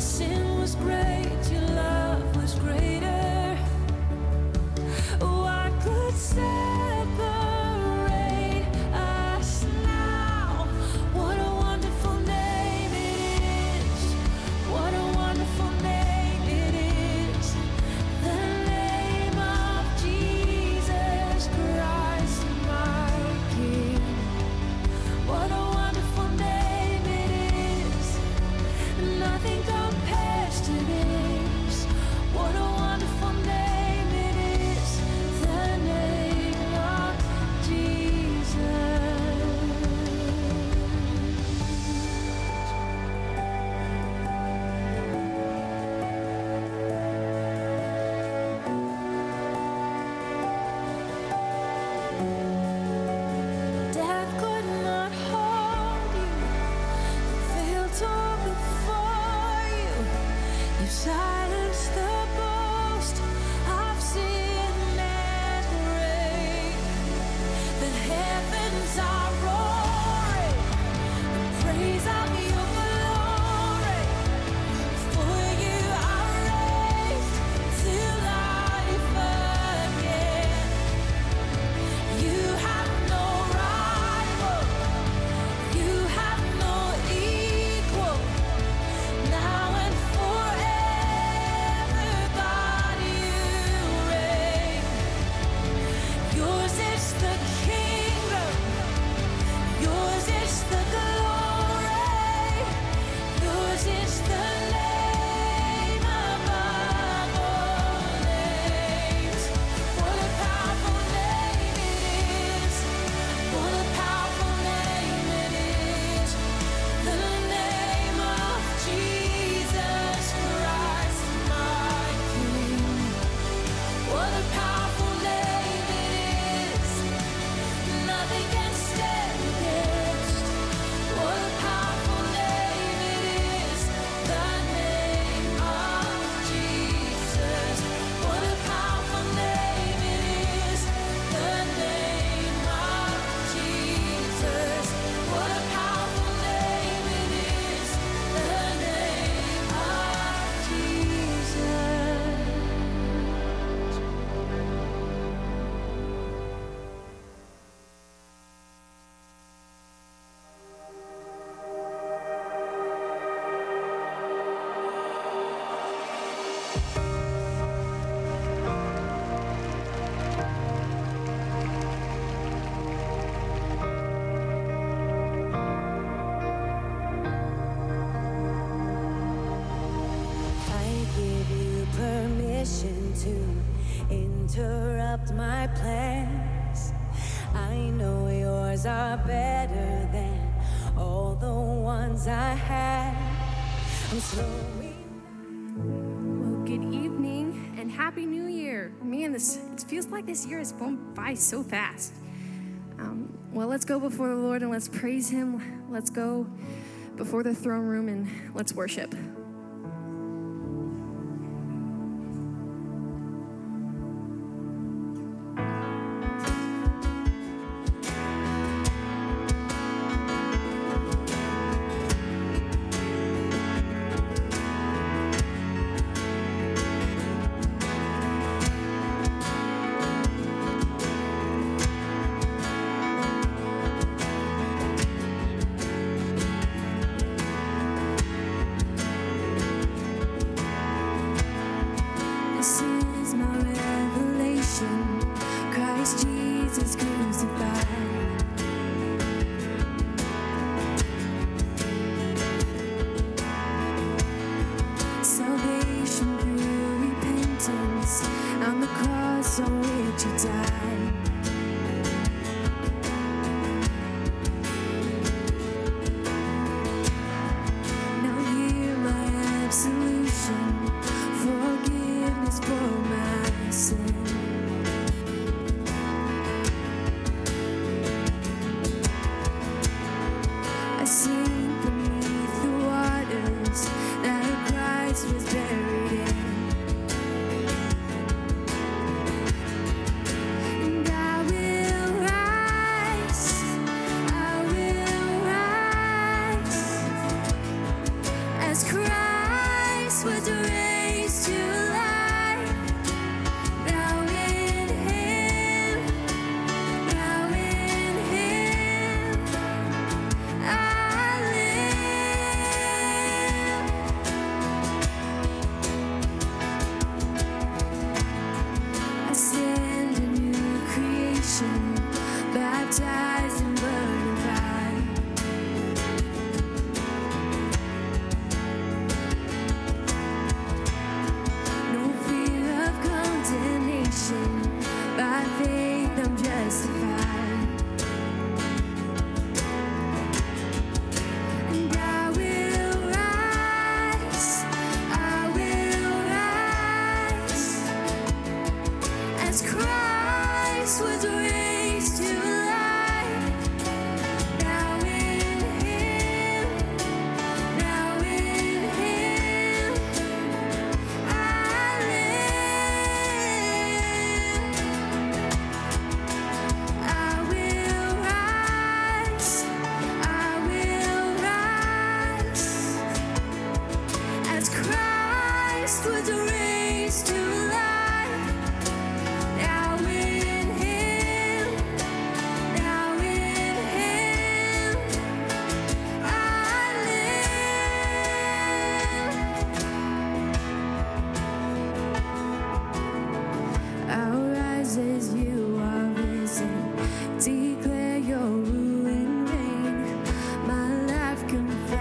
sin was great, your love was greater. What could separate us now? What a wonderful name it is. What a wonderful name it is. The name of Jesus Christ, my King. What a wonderful name it is. Nothing compares to this. What a wonderful name it is. The name of Jesus. Death could not hold you. The veil tore before you. You silenced the boast of sin and grave. The heavens are roaring, the praise of your glory. For you are raised to life again. You have no rival, you have no equal. Now and forever, God, you reign. Yours is the kingdom, yours is the glory, yours is the name above all names. What a powerful name it is. What a powerful name it is. The name of Jesus Christ, my King. What a powerful name it is. Nothing can stand against. What a powerful name it is. The name of Jesus. What a powerful name it is. The name of Jesus. What a powerful name it is. The name of I give you permission to interrupt my plans. I know yours are better than all the ones I had. I'm slowing. Well, good evening and Happy New Year. Man, it feels like this year has gone by so fast. Well, let's go before the Lord and let's praise Him. Let's go before the throne room and let's worship.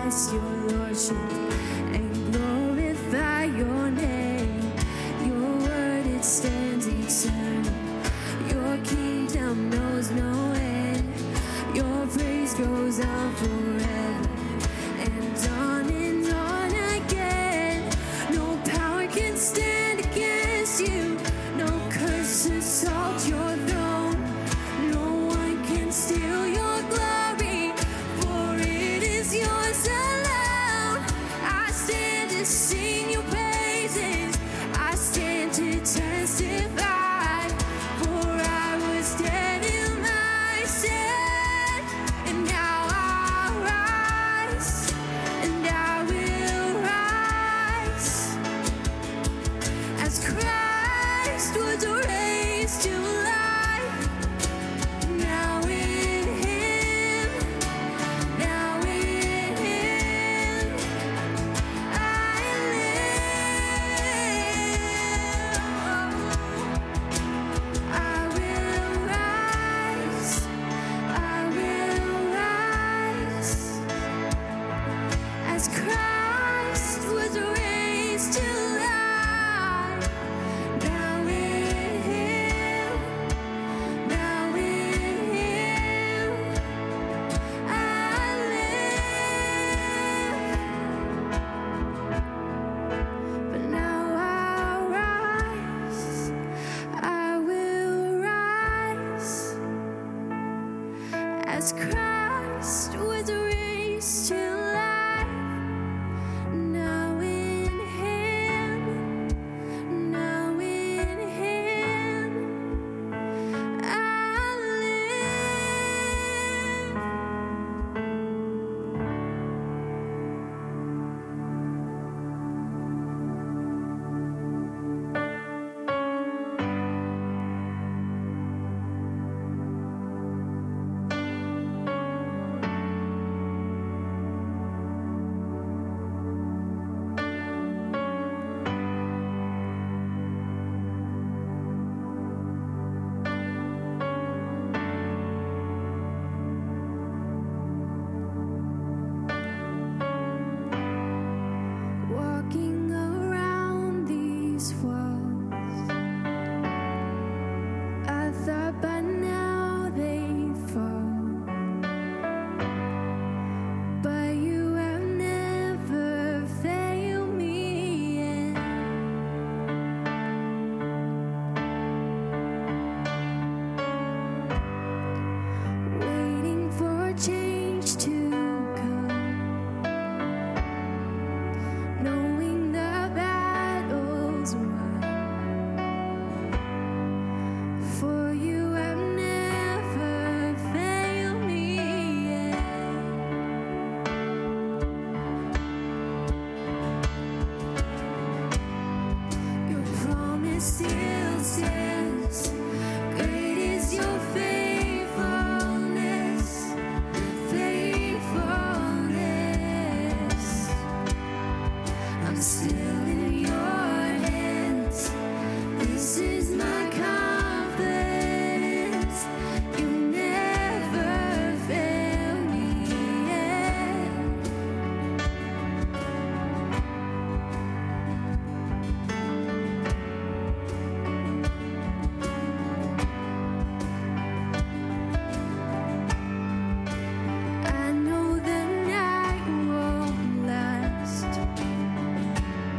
bless your lordship and glorify your name. Your word, it stands eternal. Your kingdom knows no end. Your praise goes on forever and on again. No power can stand against you. No curse assault your throne. No one can steal your glory, for it is yours alone. I stand to sing your praises. I stand to testify, for I was dead in my sin, and now I rise, and I will rise, as Christ was raised to life. Now in Him, now in Him, I live. I will rise, I will rise, as Christ was raised to life. Now in Him, now in Him, I live. But now I rise, I will rise, as Christ was raised to life. Now in Him, now in Him, I walking around these walls. I thought by now they'd fall, but you have never failed me yet. Waiting for change to come, knowing the battle's won, for you have never failed me yet. Your promise still stands. Great is your faithfulness, faithfulness. I'm still in your hands. This is my confidence. You never fail me yet. I know the night won't last.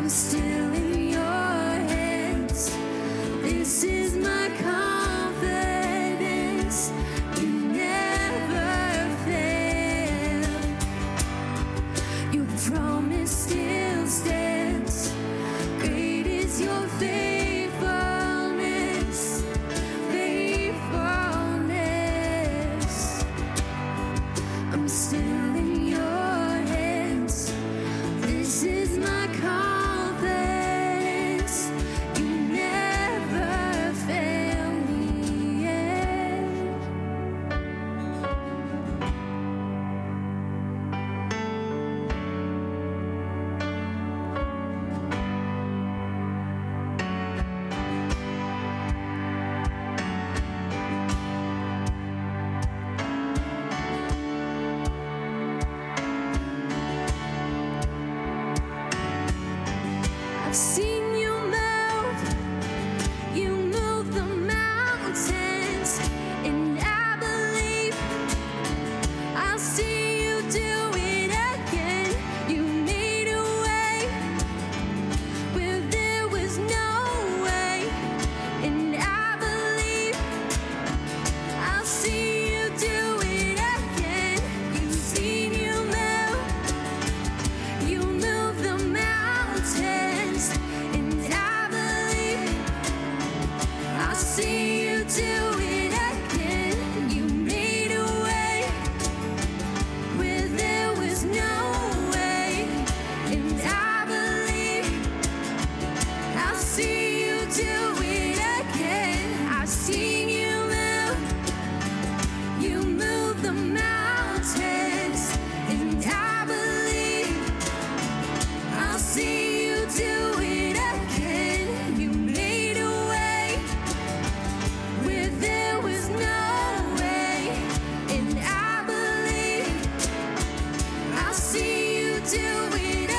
I'm still in your hands. This is my confidence. You never fail. Your promise still stands. Great is your faithfulness. Faithfulness. I'm still in your hands. This is my confidence. You never fail me yet. I've seen you move the mountains, and I believe I'll see you do it again. You made a way where there was no way, and I believe I'll see you do it again. You've seen you move the mountains, and I believe I'll see you do it again. You made a way where there was no way, and I believe I'll see you do it again. I've seen you move the mountains, and I believe I'll see you do it again. You made a way where there was no way, and I believe I'll see you do it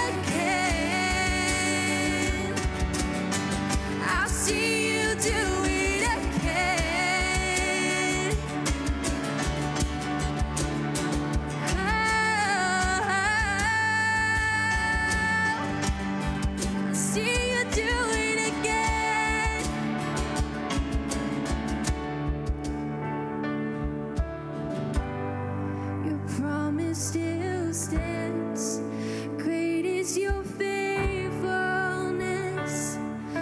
again. I'll see you do it again. I'll see you do it again. Your promise still stands. Great is your faithfulness.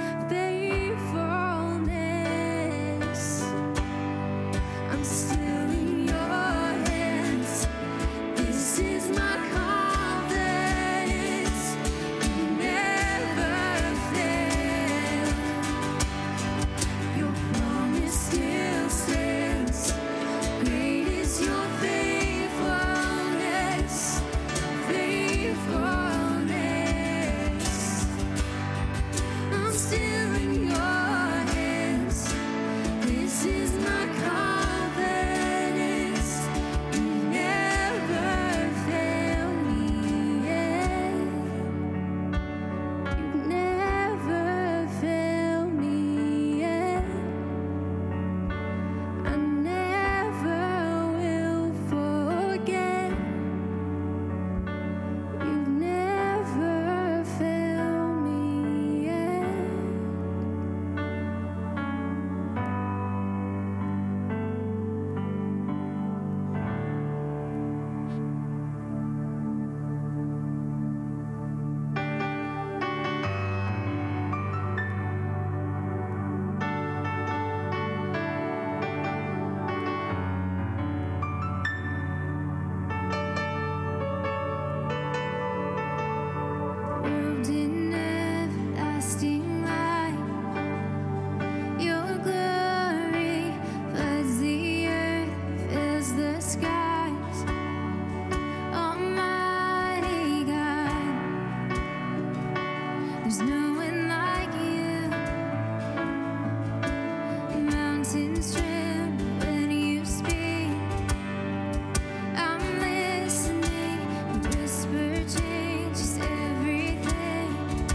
Faithfulness. I'm still in your hands. This is my confidence. You never fail. Your promise still stands. Great is your faithfulness. Faithfulness. I'm still in your hands. This is my confidence. You never fail me yet. You never fail me yet. I never will forget. You've never failed me yet. World in everlasting light, your glory floods the earth, fills the skies. Almighty God, there's no one like you. Mountains tremble when you speak. I'm listening, and whisper changes everything.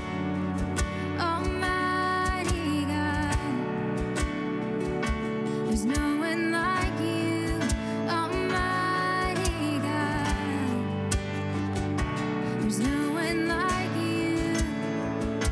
Almighty God, there's no one like you. Almighty God, there's no one like you.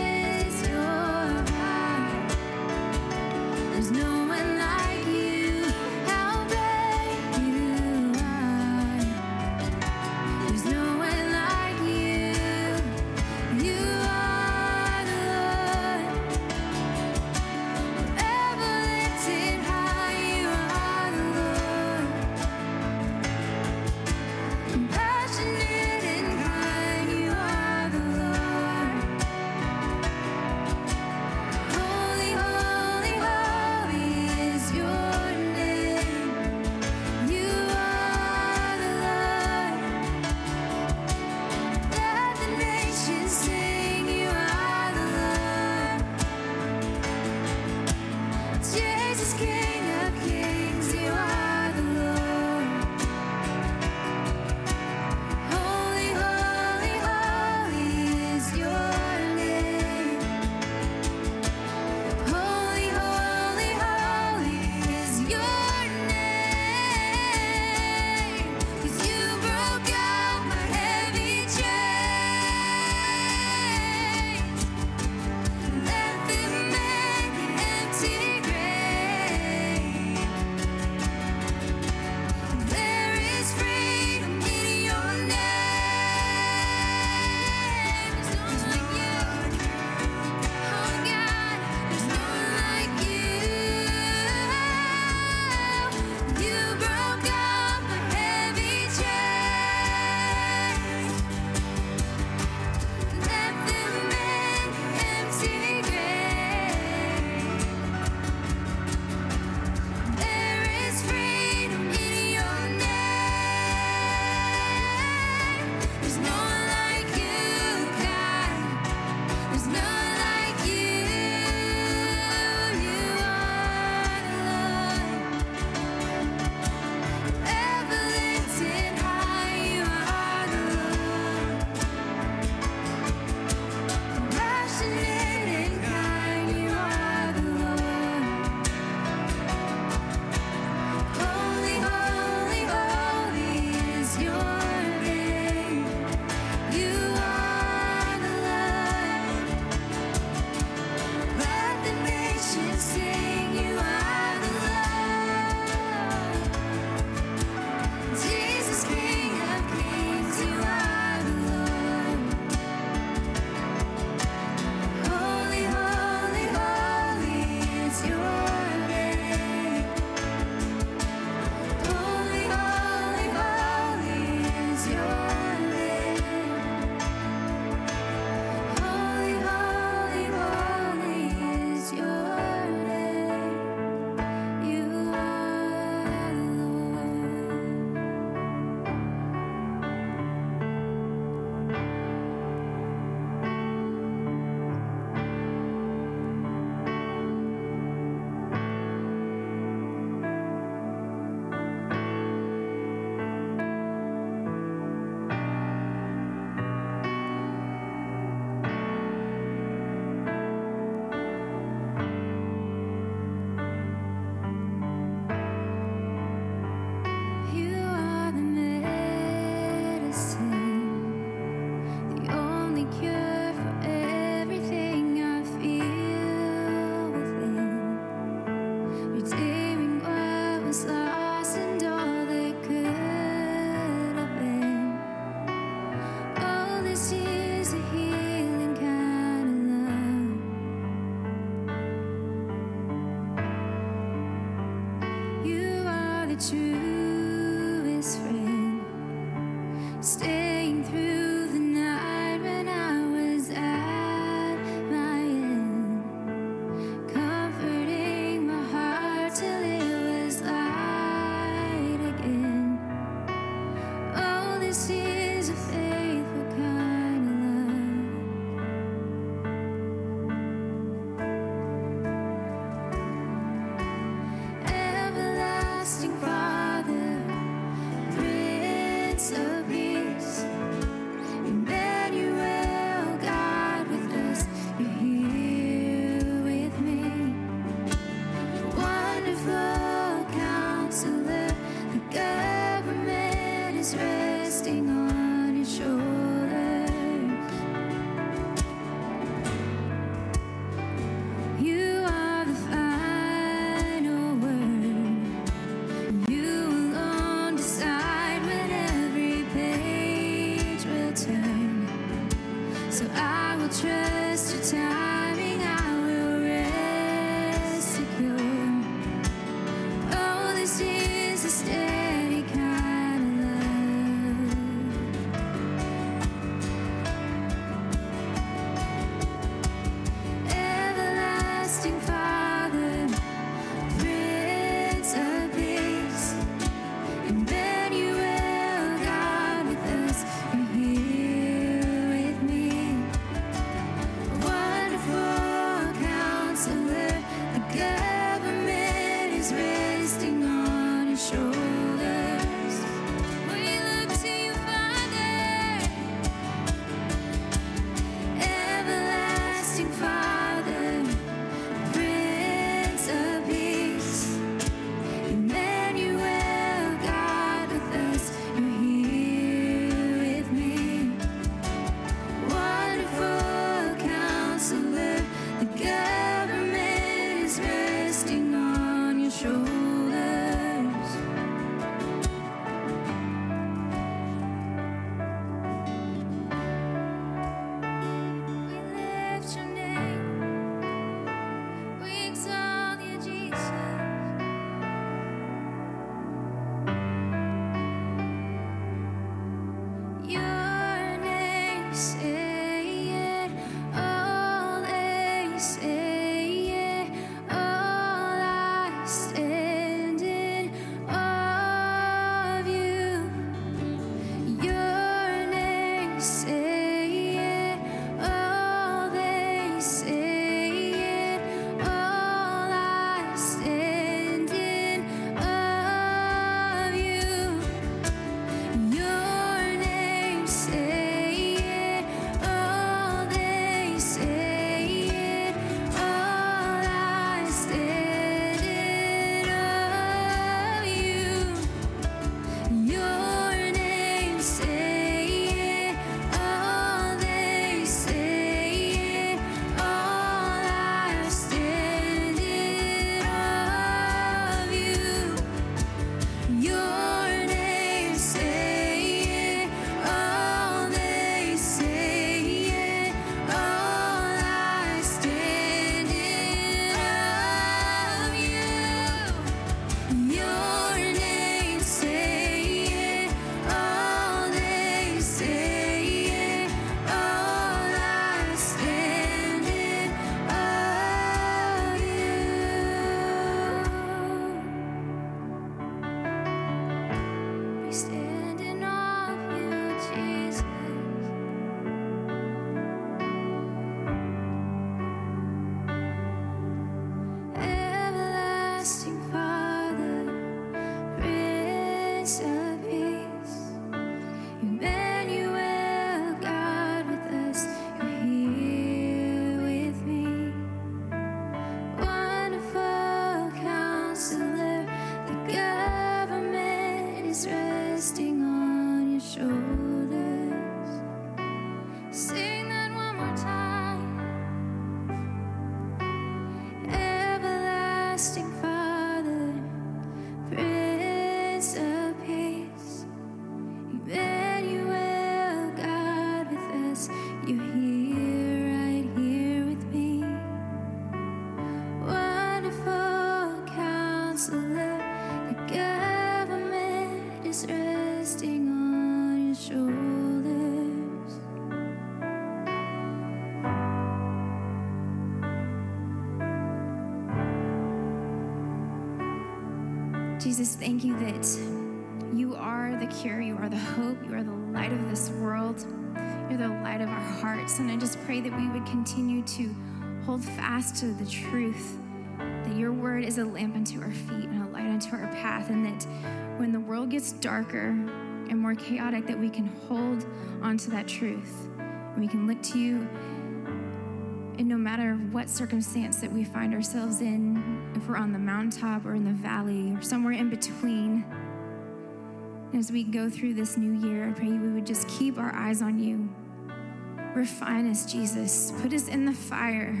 Jesus, thank you that you are the cure, you are the hope, you are the light of this world, you're the light of our hearts. And I just pray that we would continue to hold fast to the truth, that your word is a lamp unto our feet and a light unto our path, and that when the world gets darker and more chaotic, that we can hold onto that truth. And we can look to you, and no matter what circumstance that we find ourselves in, if we're on the mountaintop or in the valley or somewhere in between, as we go through this new year, I pray we would just keep our eyes on you. Refine us, Jesus. Put us in the fire.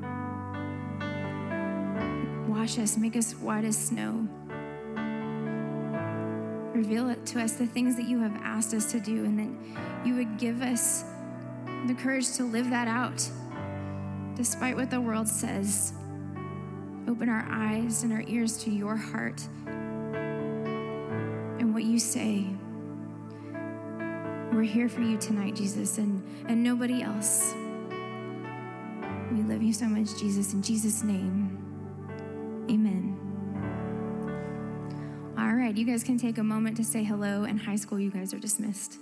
Wash us, make us white as snow. Reveal it to us, the things that you have asked us to do, and that you would give us the courage to live that out, despite what the world says. Open our eyes and our ears to your heart and what you say. We're here for you tonight, Jesus, and nobody else. We love you so much, Jesus. In Jesus' name, amen. All right, you guys can take a moment to say hello, and high school, you guys are dismissed.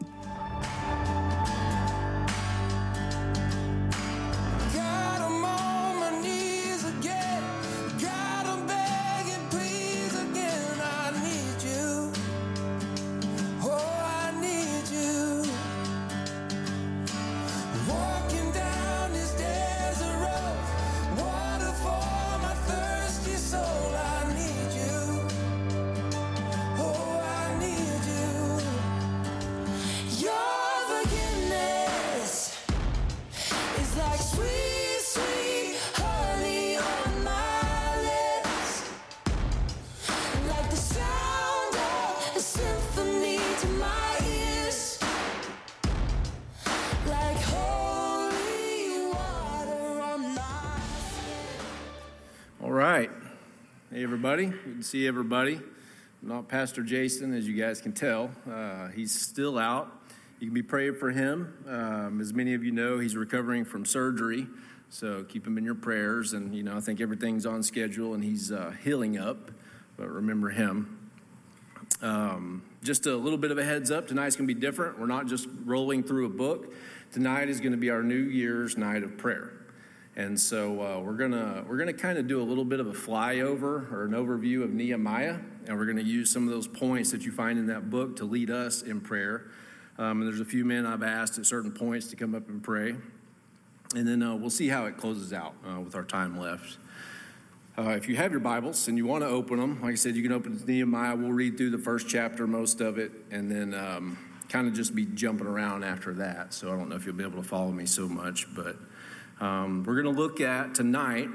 Hey everybody, good to see everybody. I'm not Pastor Jason, as you guys can tell. He's still out. You can be praying for him. As many of you know, he's recovering from surgery, so keep him in your prayers. And I think everything's on schedule and he's healing up, but remember him. Just a little bit of a heads up, tonight's going to be different. We're not just rolling through a book. Tonight is going to be our New Year's night of prayer. And so we're gonna kind of do a little bit of a flyover or an overview of Nehemiah, and we're gonna use some of those points that you find in that book to lead us in prayer. And there's a few men I've asked at certain points to come up and pray, and then we'll see how it closes out with our time left. If you have your Bibles and you want to open them, like I said, you can open to Nehemiah. We'll read through the first chapter, most of it, and then kind of just be jumping around after that. So I don't know if you'll be able to follow me so much, but. We're going to look at tonight,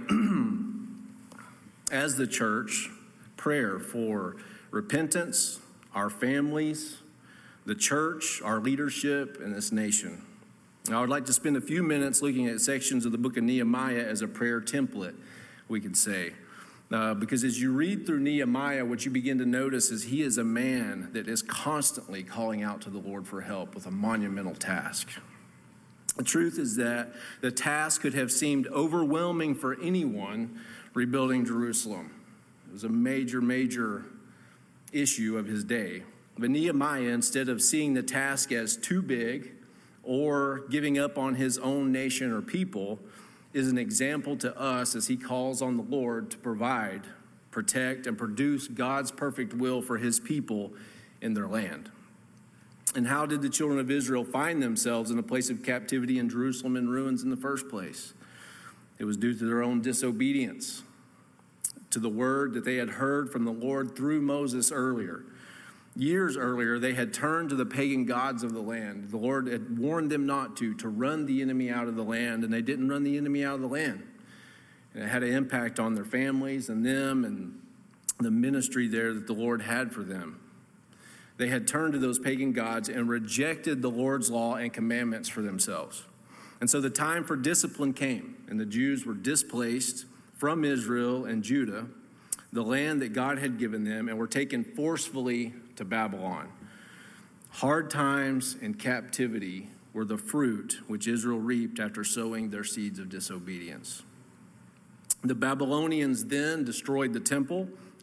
as the church, prayer for repentance, our families, the church, our leadership, and this nation. Now, I would like to spend a few minutes looking at sections of the book of Nehemiah as a prayer template, we could say. Because as you read through Nehemiah, what you begin to notice is he is a man that is constantly calling out to the Lord for help with a monumental task. The truth is that the task could have seemed overwhelming for anyone rebuilding Jerusalem. It was a major issue of his day. But Nehemiah, instead of seeing the task as too big or giving up on his own nation or people, is an example to us as he calls on the Lord to provide, protect, and produce God's perfect will for his people in their land. And how did the children of Israel find themselves in a place of captivity in Jerusalem in ruins in the first place? It was due to their own disobedience to the word that they had heard from the Lord through Moses earlier. Years earlier, they had turned to the pagan gods of the land. The Lord had warned them not to run the enemy out of the land, and they didn't run the enemy out of the land. And it had an impact on their families and them and the ministry there that the Lord had for them. They had turned to those pagan gods and rejected the Lord's law and commandments for themselves. And so the time for discipline came, and the Jews were displaced from Israel and Judah, the land that God had given them, and were taken forcefully to Babylon. Hard times and captivity were the fruit which Israel reaped after sowing their seeds of disobedience. The Babylonians then destroyed the temple,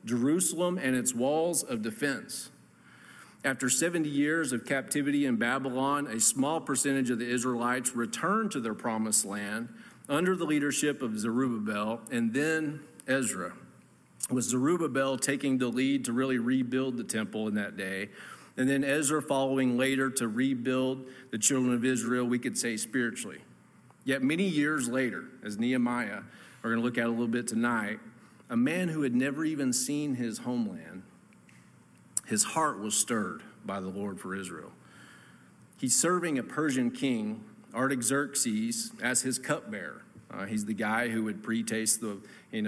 Jerusalem and its walls of defense. After 70 years of captivity in Babylon, a small percentage of the Israelites returned to their promised land under the leadership of Zerubbabel and then Ezra, with Zerubbabel taking the lead to really rebuild the temple in that day, and then Ezra following later to rebuild the children of Israel, we could say spiritually. Yet many years later, as Nehemiah, we're going to look at a little bit tonight, a man who had never even seen his homeland, his heart was stirred by the Lord for Israel. He's serving a Persian king, Artaxerxes, as his cupbearer. He's the guy who would pre-taste the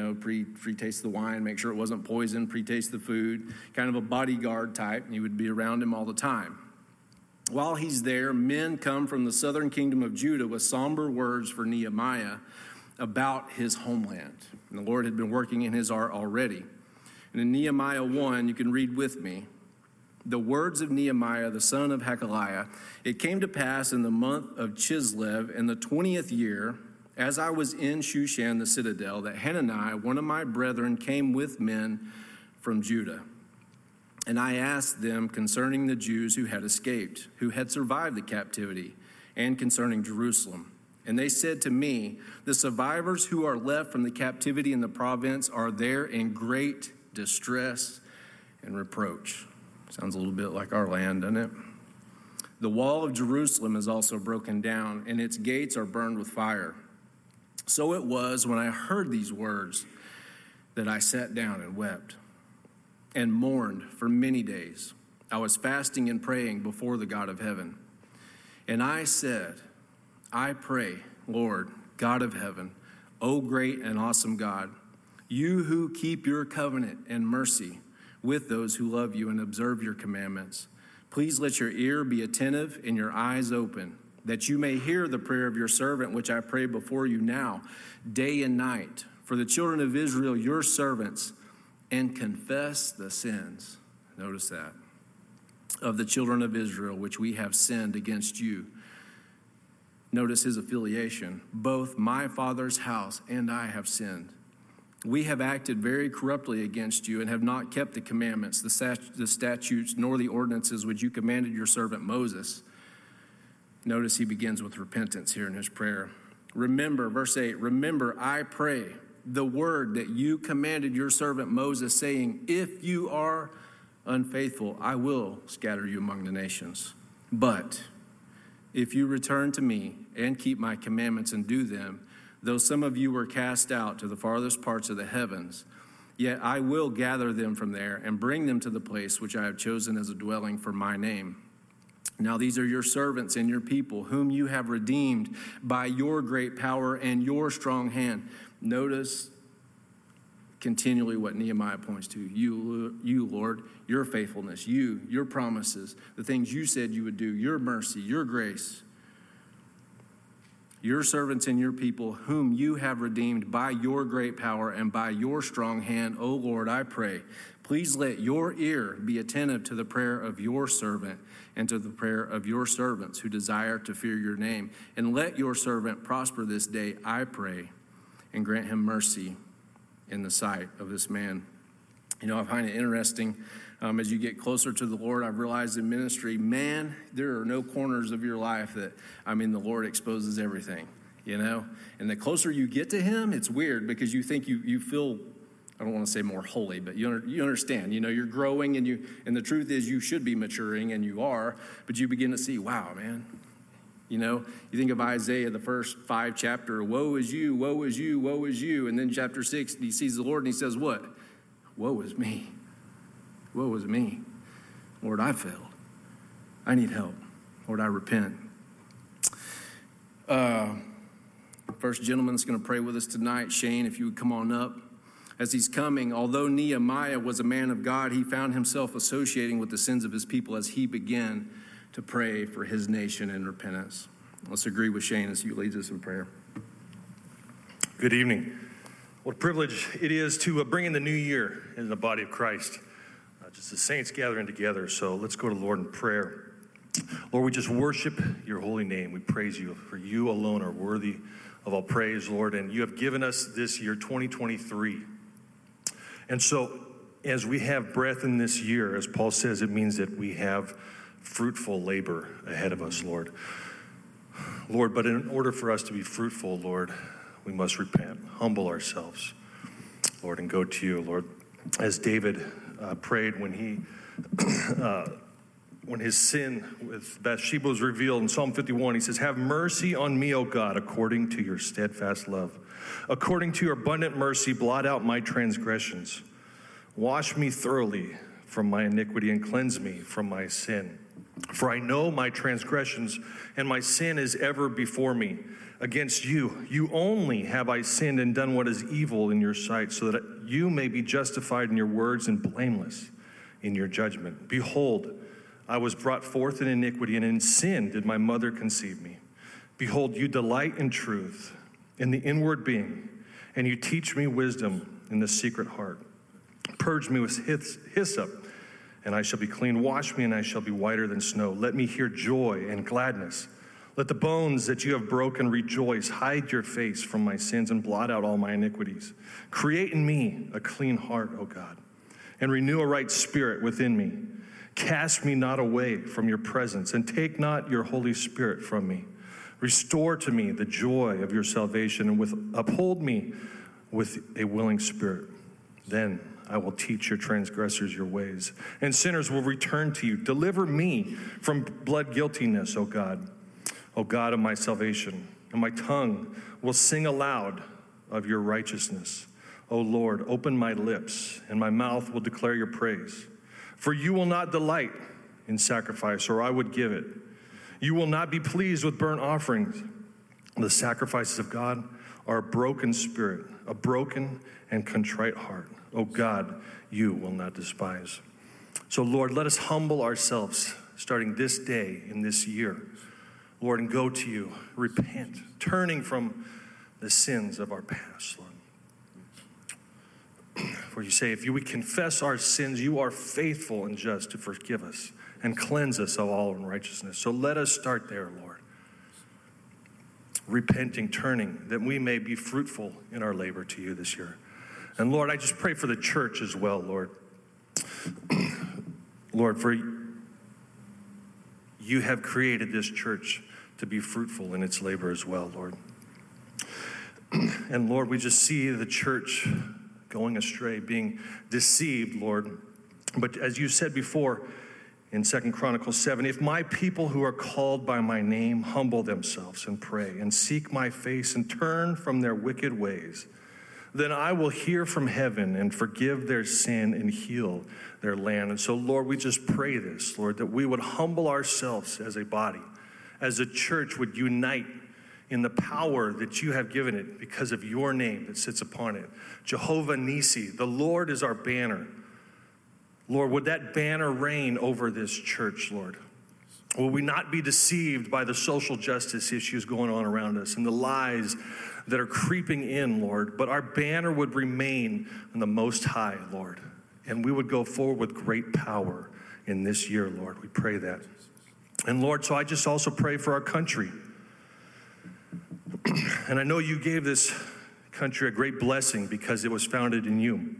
wine, make sure it wasn't poison, pre-taste the food, kind of a bodyguard type, and he would be around him all the time. While he's there, men come from the southern kingdom of Judah with somber words for Nehemiah about his homeland. And the Lord had been working in his heart already. And in Nehemiah 1, you can read with me, the words of Nehemiah, the son of Hakaliah, it came to pass in the month of Chislev in the 20th year, as I was in Shushan the citadel, that Hanani, one of my brethren, came with men from Judah. And I asked them concerning the Jews who had escaped, who had survived the captivity, and concerning Jerusalem. And they said to me, the survivors who are left from the captivity in the province are there in great distress and reproach. Sounds a little bit like our land, doesn't it? The wall of Jerusalem is also broken down, and its gates are burned with fire. So it was when I heard these words that I sat down and wept and mourned for many days. I was fasting and praying before the God of heaven. And I said, I pray, Lord, God of heaven, O great and awesome God, you who keep your covenant and mercy with those who love you and observe your commandments, please let your ear be attentive and your eyes open, that you may hear the prayer of your servant, which I pray before you now, day and night, for the children of Israel, your servants, and confess the sins, notice that, of the children of Israel, which we have sinned against you. Notice his affiliation. Both my father's house and I have sinned. We have acted very corruptly against you and have not kept the commandments, the statutes, nor the ordinances which you commanded your servant Moses. Notice he begins with repentance here in his prayer. Remember, verse 8, remember, I pray, the word that you commanded your servant Moses, saying, if you are unfaithful, I will scatter you among the nations. But if you return to me and keep my commandments and do them, though some of you were cast out to the farthest parts of the heavens, yet I will gather them from there and bring them to the place which I have chosen as a dwelling for my name. Now these are your servants and your people, whom you have redeemed by your great power and your strong hand. Notice continually what Nehemiah points to. You, Lord, your faithfulness, your promises, the things you said you would do, your mercy, your grace. Your servants and your people, whom you have redeemed by your great power and by your strong hand, O Lord, I pray, please let your ear be attentive to the prayer of your servant and to the prayer of your servants who desire to fear your name. And let your servant prosper this day, I pray, and grant him mercy in the sight of this man. You know, I find it interesting as you get closer to the Lord. I've realized in ministry, man, there are no corners of your life that, the Lord exposes everything, you know? And the closer you get to him, it's weird because you think you feel, I don't want to say more holy, but you understand, you're growing and the truth is you should be maturing and you are, but you begin to see, wow, man. You think of Isaiah, the first 5 chapters, woe is you, woe is you, woe is you. And then chapter 6, he sees the Lord and he says, what? Woe is me. Woe is me. Lord, I failed. I need help. Lord, I repent. First gentleman that's going to pray with us tonight, Shane, if you would come on up. As he's coming, although Nehemiah was a man of God, he found himself associating with the sins of his people as he began to pray for his nation in repentance. Let's agree with Shane as he leads us in prayer. Good evening. What a privilege it is to bring in the new year in the body of Christ. Just the saints gathering together. So let's go to the Lord in prayer. Lord, we just worship your holy name. We praise you, for you alone are worthy of all praise, Lord. And you have given us this year, 2023. And so as we have breath in this year, as Paul says, it means that we have fruitful labor ahead of us, Lord. Lord, but in order for us to be fruitful, Lord, we must repent, humble ourselves, Lord, and go to you, Lord. As David prayed when his sin with Bathsheba was revealed in Psalm 51, he says, "Have mercy on me, O God, according to your steadfast love. According to your abundant mercy, blot out my transgressions. Wash me thoroughly from my iniquity and cleanse me from my sin. For I know my transgressions, and my sin is ever before me. Against you, you only have I sinned and done what is evil in your sight, so that you may be justified in your words and blameless in your judgment. Behold, I was brought forth in iniquity, and in sin did my mother conceive me. Behold, you delight in truth, in the inward being, and you teach me wisdom in the secret heart. Purge me with hyssop, and I shall be clean. Wash me, and I shall be whiter than snow. Let me hear joy and gladness. Let the bones that you have broken rejoice. Hide your face from my sins and blot out all my iniquities. Create in me a clean heart, O God, and renew a right spirit within me. Cast me not away from your presence, and take not your Holy Spirit from me. Restore to me the joy of your salvation, and uphold me with a willing spirit. Then I will teach your transgressors your ways, and sinners will return to you. Deliver me from blood guiltiness, O God of my salvation, and my tongue will sing aloud of your righteousness. O Lord, open my lips, and my mouth will declare your praise. For you will not delight in sacrifice, or I would give it. You will not be pleased with burnt offerings. The sacrifices of God are a broken spirit, a broken and contrite heart. O God, you will not despise. So, Lord, let us humble ourselves starting this day in this year, Lord, and go to you, repent, turning from the sins of our past, Lord. For you say, if you would confess our sins, you are faithful and just to forgive us and cleanse us of all unrighteousness. So let us start there, Lord. Repenting, turning, that we may be fruitful in our labor to you this year. And Lord, I just pray for the church as well, Lord. Lord, for you have created this church to be fruitful in its labor as well, Lord. And Lord, we just see the church going astray, being deceived, Lord. But as you said before in 2 Chronicles 7, if my people who are called by my name humble themselves and pray and seek my face and turn from their wicked ways, then I will hear from heaven and forgive their sin and heal their land. And so, Lord, we just pray this, Lord, that we would humble ourselves as a body, as a church would unite in the power that you have given it because of your name that sits upon it. Jehovah Nissi, the Lord is our banner. Lord, would that banner reign over this church, Lord? Will we not be deceived by the social justice issues going on around us and the lies that are creeping in, Lord? But our banner would remain in the Most High, Lord. And we would go forward with great power in this year, Lord. We pray that. And Lord, so I just also pray for our country. And I know you gave this country a great blessing because it was founded in you.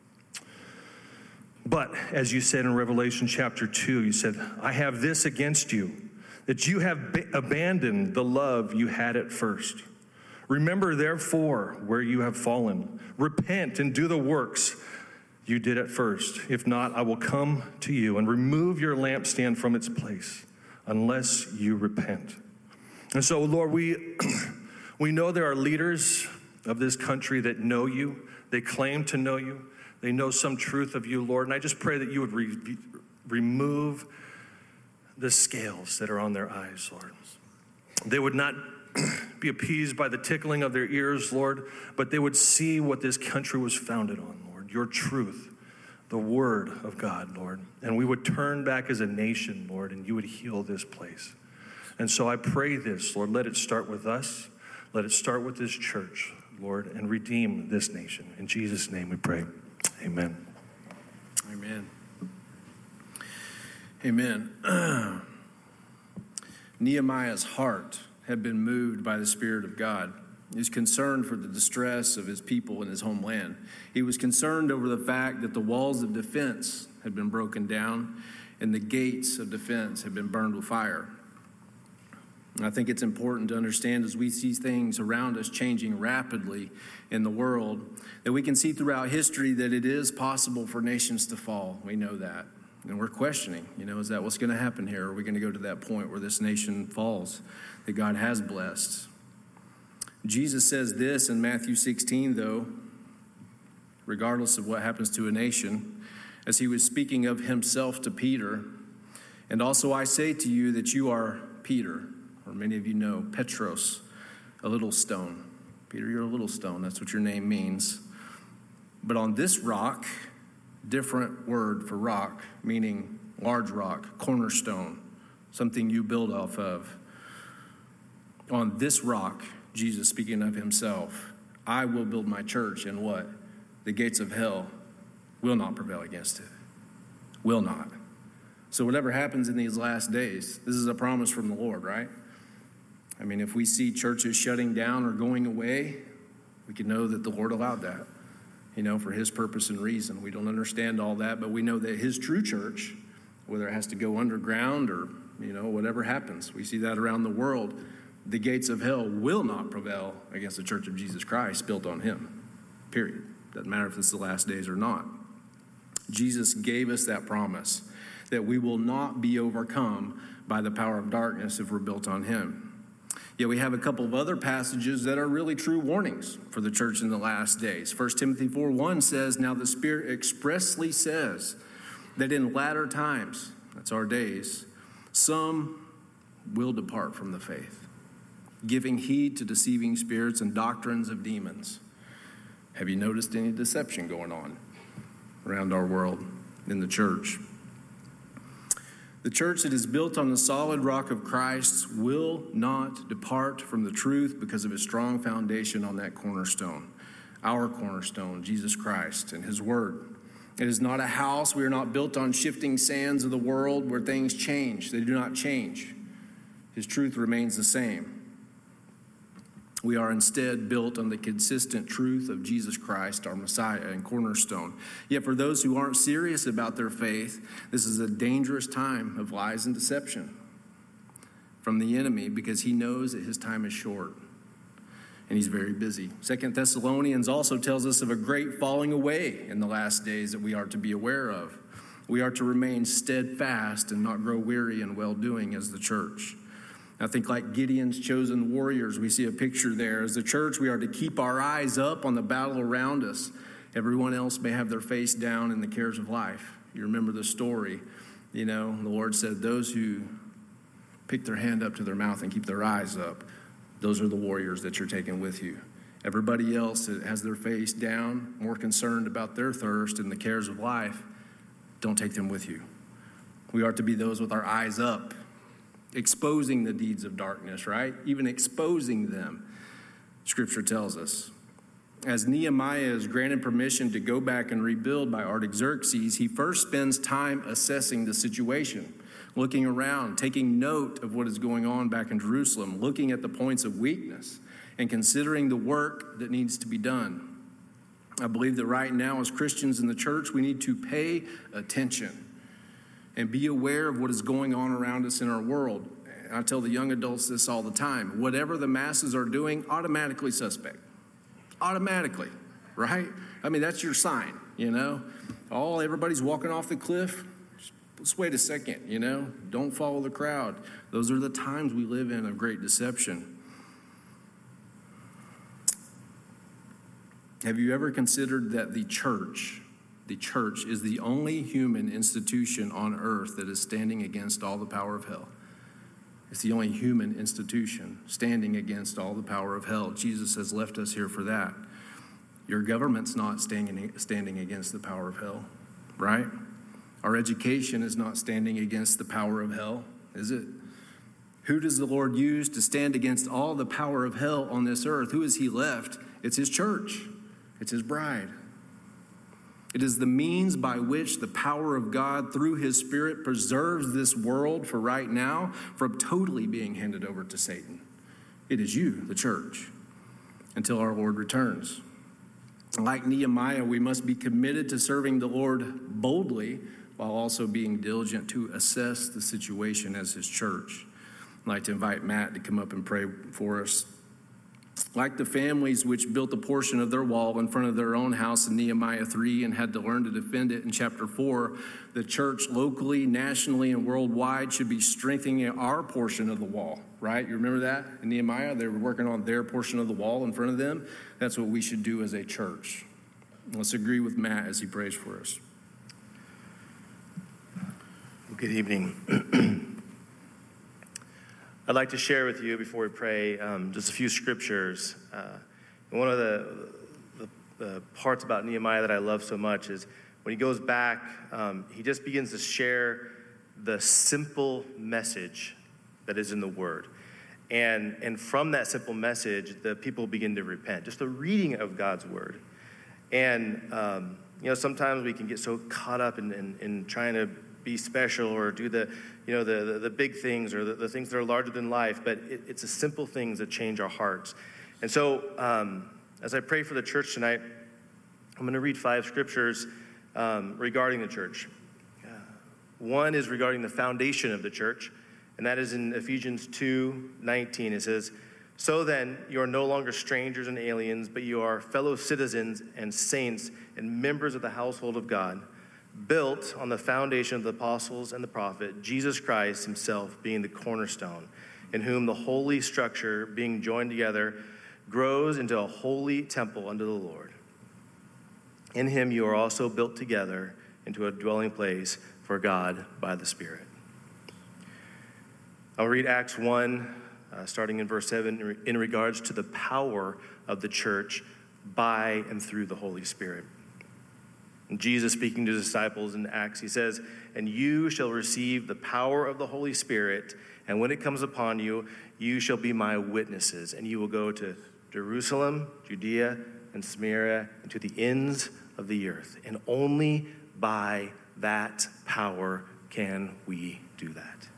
But as you said in Revelation chapter 2, you said, I have this against you, that you have abandoned the love you had at first. Remember, therefore, where you have fallen. Repent and do the works you did at first. If not, I will come to you and remove your lampstand from its place, unless you repent. And so, Lord, we know there are leaders of this country that know you. They claim to know you. They know some truth of you, Lord. And I just pray that you would remove the scales that are on their eyes, Lord. They would not be appeased by the tickling of their ears, Lord, but they would see what this country was founded on, Lord, your truth, the word of God, Lord. And we would turn back as a nation, Lord, and you would heal this place. And so I pray this, Lord, let it start with us. Let it start with this church, Lord, and redeem this nation. In Jesus' name we pray. Amen. Amen. Amen. Nehemiah's heart had been moved by the Spirit of God. He was concerned for the distress of his people in his homeland. He was concerned over the fact that the walls of defense had been broken down and the gates of defense had been burned with fire. And I think it's important to understand as we see things around us changing rapidly in the world, that we can see throughout history that it is possible for nations to fall. We know that. And we're questioning, is that what's going to happen here? Are we going to go to that point where this nation falls that God has blessed? Jesus says this in Matthew 16, though, regardless of what happens to a nation, as he was speaking of himself to Peter. And also I say to you that you are Peter, or many of you know, Petros, a little stone. Peter, you're a little stone. That's what your name means. But on this rock, different word for rock, meaning large rock, cornerstone, something you build off of. On this rock, Jesus speaking of himself, I will build my church, and what? The gates of hell will not prevail against it. Will not. So whatever happens in these last days, this is a promise from the Lord, right? I mean, if we see churches shutting down or going away, we can know that the Lord allowed that, for his purpose and reason. We don't understand all that, but we know that his true church, whether it has to go underground or, whatever happens, we see that around the world, the gates of hell will not prevail against the church of Jesus Christ built on him, period. Doesn't matter if it's the last days or not. Jesus gave us that promise that we will not be overcome by the power of darkness if we're built on him. Yet we have a couple of other passages that are really true warnings for the church in the last days. 1 Timothy 4:1 says, now the Spirit expressly says that in latter times, that's our days, some will depart from the faith, giving heed to deceiving spirits and doctrines of demons. Have you noticed any deception going on around our world in the church? The church that is built on the solid rock of Christ will not depart from the truth because of its strong foundation on that cornerstone, our cornerstone, Jesus Christ and his word. It is not a house. We are not built on shifting sands of the world where things change. They do not change. His truth remains the same. We are instead built on the consistent truth of Jesus Christ, our Messiah and cornerstone. Yet for those who aren't serious about their faith, this is a dangerous time of lies and deception from the enemy because he knows that his time is short and he's very busy. 2 Thessalonians also tells us of a great falling away in the last days that we are to be aware of. We are to remain steadfast and not grow weary in well-doing as the church. I think like Gideon's chosen warriors, we see a picture there. As the church, we are to keep our eyes up on the battle around us. Everyone else may have their face down in the cares of life. You remember the story. The Lord said, those who pick their hand up to their mouth and keep their eyes up, those are the warriors that you're taking with you. Everybody else that has their face down, more concerned about their thirst and the cares of life, don't take them with you. We are to be those with our eyes up, exposing the deeds of darkness, right? Even exposing them, Scripture tells us. As Nehemiah is granted permission to go back and rebuild by Artaxerxes, he first spends time assessing the situation, looking around, taking note of what is going on back in Jerusalem, looking at the points of weakness, and considering the work that needs to be done. I believe that right now as Christians in the church, we need to pay attention and be aware of what is going on around us in our world. I tell the young adults this all the time. Whatever the masses are doing, automatically suspect. Automatically, right? I mean, that's your sign, everybody's walking off the cliff. Let's wait a second, Don't follow the crowd. Those are the times we live in of great deception. Have you ever considered that the church is the only human institution on earth that is standing against all the power of hell? It's the only human institution standing against all the power of hell. Jesus has left us here for that. Your government's not standing against the power of hell, right? Our education is not standing against the power of hell, is it? Who does the Lord use to stand against all the power of hell on this earth? Who has he left? It's his church. It's his bride. It is the means by which the power of God through his Spirit preserves this world for right now from totally being handed over to Satan. It is you, the church. until our Lord returns. Like Nehemiah, we must be committed to serving the Lord boldly while also being diligent to assess the situation as his church. I'd like to invite Matt to come up and pray for us. Like the families which built a portion of their wall in front of their own house in Nehemiah 3 and had to learn to defend it in chapter 4, the church locally, nationally, and worldwide should be strengthening our portion of the wall, right? You remember that in Nehemiah? They were working on their portion of the wall in front of them. That's what we should do as a church. Let's agree with Matt as he prays for us. Good evening. I'd like to share with you before we pray just a few scriptures. One of the parts about Nehemiah that I love so much is when he goes back, he just begins to share the simple message that is in the Word. And from that simple message, the people begin to repent. Just the reading of God's Word. And, sometimes we can get so caught up in trying to be special or do the big things or the things that are larger than life, but it's the simple things that change our hearts. And so as I pray for the church tonight, I'm going to read 5 scriptures regarding the church. One is regarding the foundation of the church, and that is in Ephesians 2:19. It says, "So then, you are no longer strangers and aliens, but you are fellow citizens and saints and members of the household of God, built on the foundation of the apostles and the prophet, Jesus Christ himself being the cornerstone, in whom the holy structure, being joined together, grows into a holy temple unto the Lord. In him you are also built together into a dwelling place for God by the Spirit." I'll read Acts 1, starting in verse 7, in regards to the power of the church by and through the Holy Spirit. And Jesus speaking to the disciples in Acts, he says, "And you shall receive the power of the Holy Spirit, and when it comes upon you, you shall be my witnesses, and you will go to Jerusalem, Judea, and Samaria, and to the ends of the earth. And only by that power can we do that."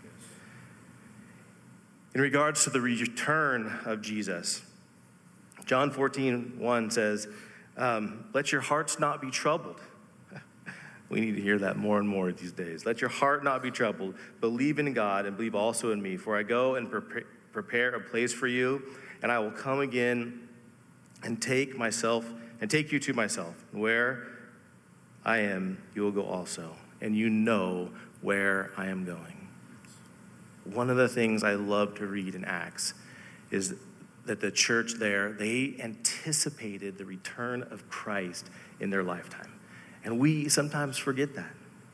In regards to the return of Jesus, John 14:1 says, "Let your hearts not be troubled." We need to hear that more and more these days. "Let your heart not be troubled. Believe in God and believe also in me. For I go and prepare a place for you, and I will come again and take you to myself. Where I am, you will go also, and you know where I am going." One of the things I love to read in Acts is that the church there, they anticipated the return of Christ in their lifetime. And we sometimes forget that.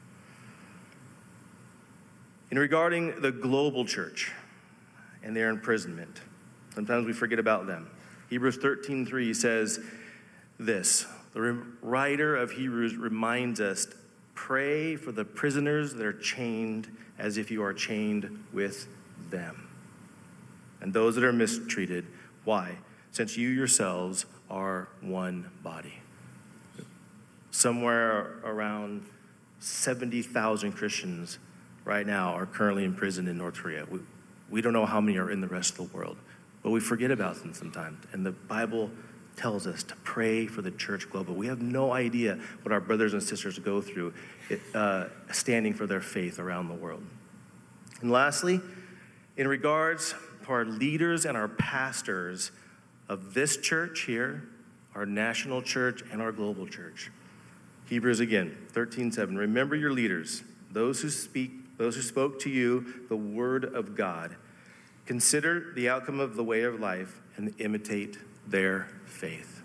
In regarding the global church and their imprisonment, sometimes we forget about them. Hebrews 13:3 says this, the writer of Hebrews reminds us, "Pray for the prisoners that are chained as if you are chained with them, and those that are mistreated. Why? Since you yourselves are one body." Somewhere around 70,000 Christians right now are currently imprisoned in North Korea. We don't know how many are in the rest of the world, but we forget about them sometimes. And the Bible tells us to pray for the church global. We have no idea what our brothers and sisters go through standing for their faith around the world. And lastly, in regards to our leaders and our pastors of this church here, our national church and our global church, Hebrews again, 13:7. "Remember your leaders, those who spoke to you the word of God. Consider the outcome of the way of life and imitate their faith."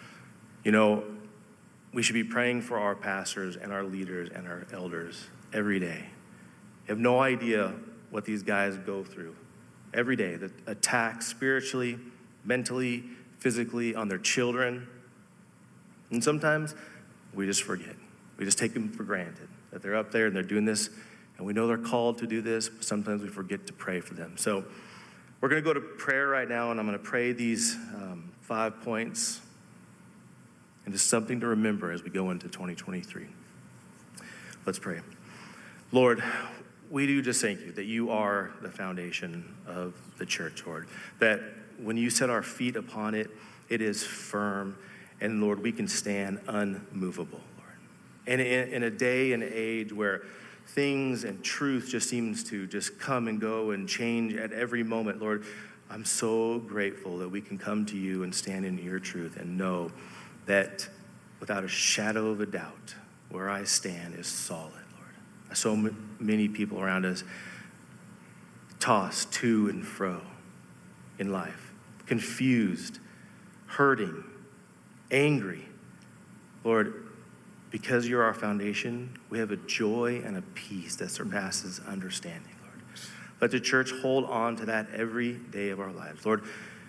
We should be praying for our pastors and our leaders and our elders every day. You have no idea what these guys go through every day. The attacks spiritually, mentally, physically on their children. And sometimes we just forget. We just take them for granted that they're up there and they're doing this, and we know they're called to do this, but sometimes we forget to pray for them. So we're going to go to prayer right now, and I'm going to pray these 5 points, and just something to remember as we go into 2023. Let's pray. Lord, we do just thank you that you are the foundation of the church, Lord, that when you set our feet upon it, it is firm. And Lord, we can stand unmovable, Lord. And in a day and age where things and truth just seems to just come and go and change at every moment, Lord, I'm so grateful that we can come to you and stand in your truth and know that without a shadow of a doubt, where I stand is solid, Lord. So many people around us tossed to and fro in life, confused, hurting, angry. Lord, because you're our foundation, we have a joy and a peace that surpasses understanding, Lord. Let the church hold on to that every day of our lives. Lord,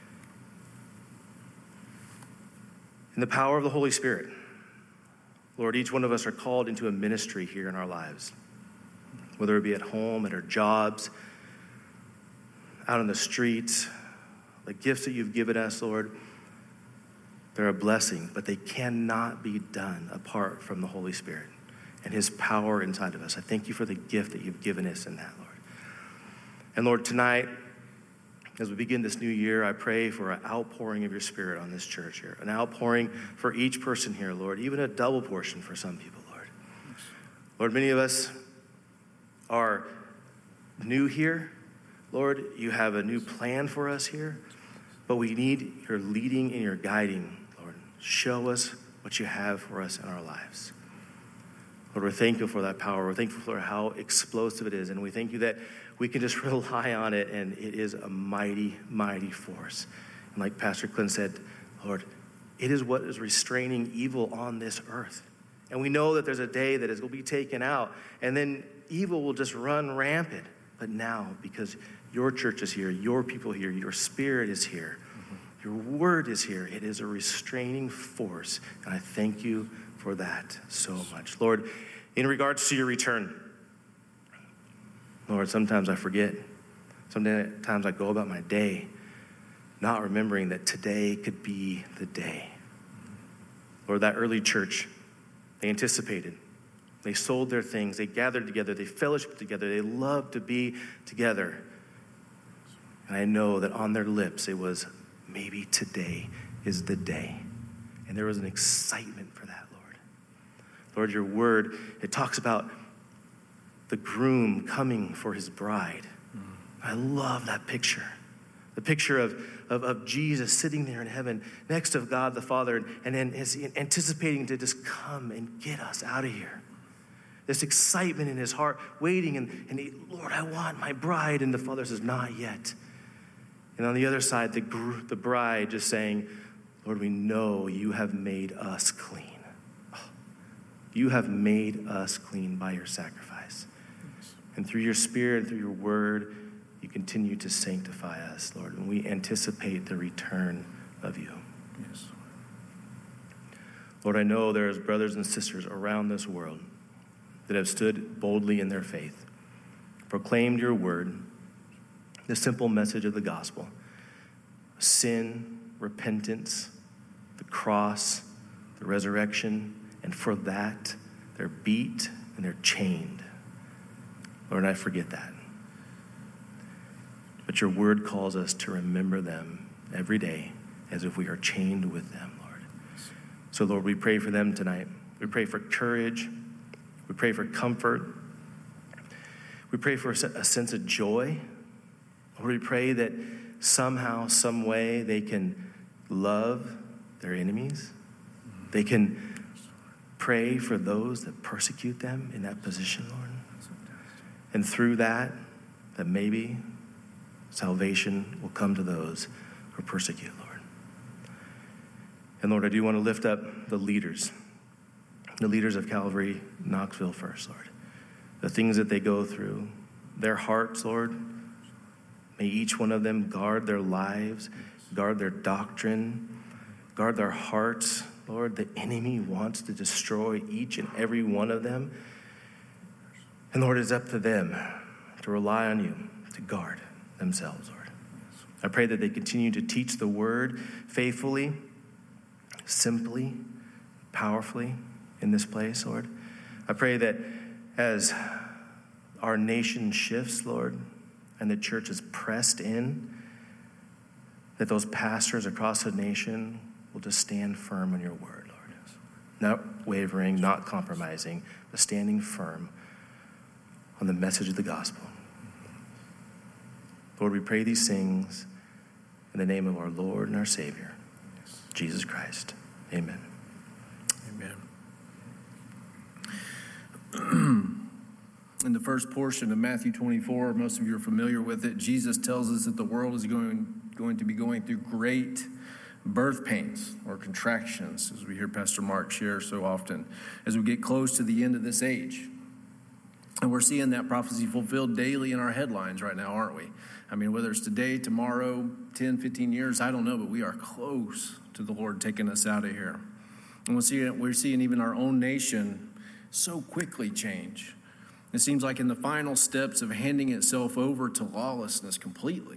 in the power of the Holy Spirit, Lord, each one of us are called into a ministry here in our lives, whether it be at home, at our jobs, out on the streets, the gifts that you've given us, Lord, they're a blessing, but they cannot be done apart from the Holy Spirit and his power inside of us. I thank you for the gift that you've given us in that, Lord. And Lord, tonight, as we begin this new year, I pray for an outpouring of your Spirit on this church here, an outpouring for each person here, Lord, even a double portion for some people, Lord. Lord, many of us are new here. Lord, you have a new plan for us here, but we need your leading and your guiding, Lord. Show us what you have for us in our lives. Lord, we're thankful for that power. We're thankful for how explosive it is, and we thank you that we can just rely on it, and it is a mighty, mighty force. And like Pastor Clint said, Lord, it is what is restraining evil on this earth. And we know that there's a day that it will be taken out, and then evil will just run rampant. But now, because your church is here, your people here, your Spirit is here, your word is here, it is a restraining force. And I thank you for that so much. Lord, in regards to your return, Lord, sometimes I forget. Sometimes I go about my day not remembering that today could be the day. Lord, that early church, they anticipated. They sold their things. They gathered together. They fellowshiped together. They loved to be together. And I know that on their lips it was, maybe today is the day. And there was an excitement for that, Lord. Lord, your word, it talks about the groom coming for his bride. I love that picture. The picture of Jesus sitting there in heaven next to God the Father, and then is anticipating to just come and get us out of here. This excitement in his heart, waiting, and he, Lord, I want my bride. And the Father says, not yet. And on the other side, the bride just saying, Lord, we know you have made us clean. You have made us clean by your sacrifice. And through your Spirit and through your word, you continue to sanctify us, Lord. And we anticipate the return of you. Yes. Lord, I know there's brothers and sisters around this world that have stood boldly in their faith, proclaimed your word, the simple message of the gospel, sin, repentance, the cross, the resurrection, and for that, they're beat and they're chained. Lord, I forget that. But your word calls us to remember them every day as if we are chained with them, Lord. So, Lord, we pray for them tonight. We pray for courage. We pray for comfort. We pray for a sense of joy. Lord, we pray that somehow, some way, they can love their enemies. They can pray for those that persecute them in that position, Lord. And through that maybe salvation will come to those who persecute, Lord. And Lord, I do want to lift up the leaders of Calvary Knoxville first, Lord. The things that they go through, their hearts, Lord. May each one of them guard their lives, guard their doctrine, guard their hearts. Lord, the enemy wants to destroy each and every one of them. And Lord, it's up to them to rely on you to guard themselves, Lord. I pray that they continue to teach the word faithfully, simply, powerfully in this place, Lord. I pray that as our nation shifts, Lord, and the church is pressed in, that those pastors across the nation will just stand firm on your word, Lord. Not wavering, not compromising, but standing firm on the message of the gospel. Lord, we pray these things in the name of our Lord and our Savior, Jesus Christ. Amen. Amen. In the first portion of Matthew 24, most of you are familiar with it, Jesus tells us that the world is going to be going through great birth pains or contractions, as we hear Pastor Mark share so often, as we get close to the end of this age. And we're seeing that prophecy fulfilled daily in our headlines right now, aren't we? I mean, whether it's today, tomorrow, 10, 15 years, I don't know, but we are close to the Lord taking us out of here. And we're seeing even our own nation so quickly change. It seems like in the final steps of handing itself over to lawlessness completely,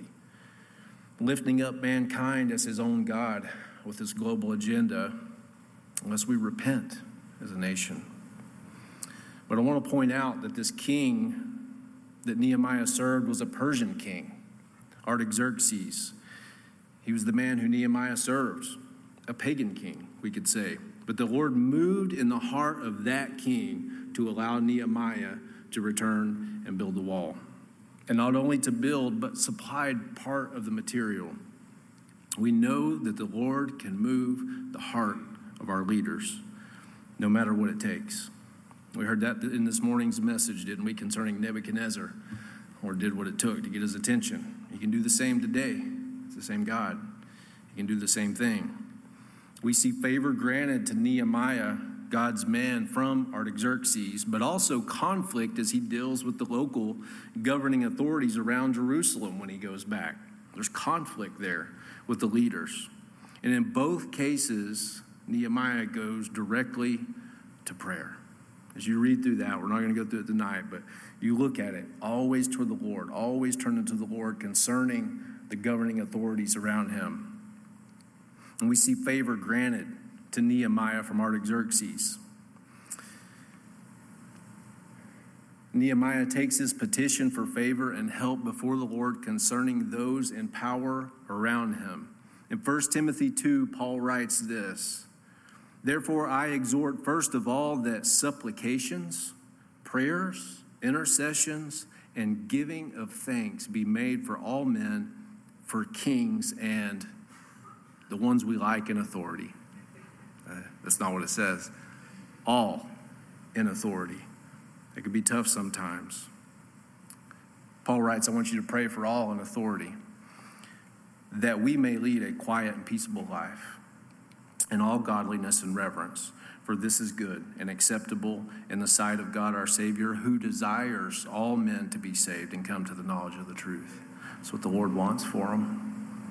lifting up mankind as his own God with this global agenda, unless we repent as a nation. But I want to point out that this king that Nehemiah served was a Persian king, Artaxerxes. He was the man who Nehemiah serves, a pagan king, we could say. But the Lord moved in the heart of that king to allow Nehemiah to return and build the wall. And not only to build, but supplied part of the material. We know that the Lord can move the heart of our leaders, no matter what it takes. We heard that in this morning's message, didn't we, concerning Nebuchadnezzar, or did what it took to get his attention. He can do the same today. It's the same God. He can do the same thing. We see favor granted to Nehemiah, God's man from Artaxerxes, but also conflict as he deals with the local governing authorities around Jerusalem when he goes back. There's conflict there with the leaders. And in both cases, Nehemiah goes directly to prayer. As you read through that, we're not going to go through it tonight, but you look at it, always toward the Lord, always turning to the Lord concerning the governing authorities around him. And we see favor granted to Nehemiah from Artaxerxes. Nehemiah takes his petition for favor and help before the Lord concerning those in power around him. In 1 Timothy 2, Paul writes this: "Therefore I exhort first of all that supplications, prayers, intercessions, and giving of thanks be made for all men, for kings, and the ones we like in authority." That's not what it says. All in authority. It can be tough sometimes. Paul writes, I want you to pray for all in authority, that we may lead a quiet and peaceable life in all godliness and reverence. For this is good and acceptable in the sight of God our Savior, who desires all men to be saved and come to the knowledge of the truth. That's what the Lord wants for them.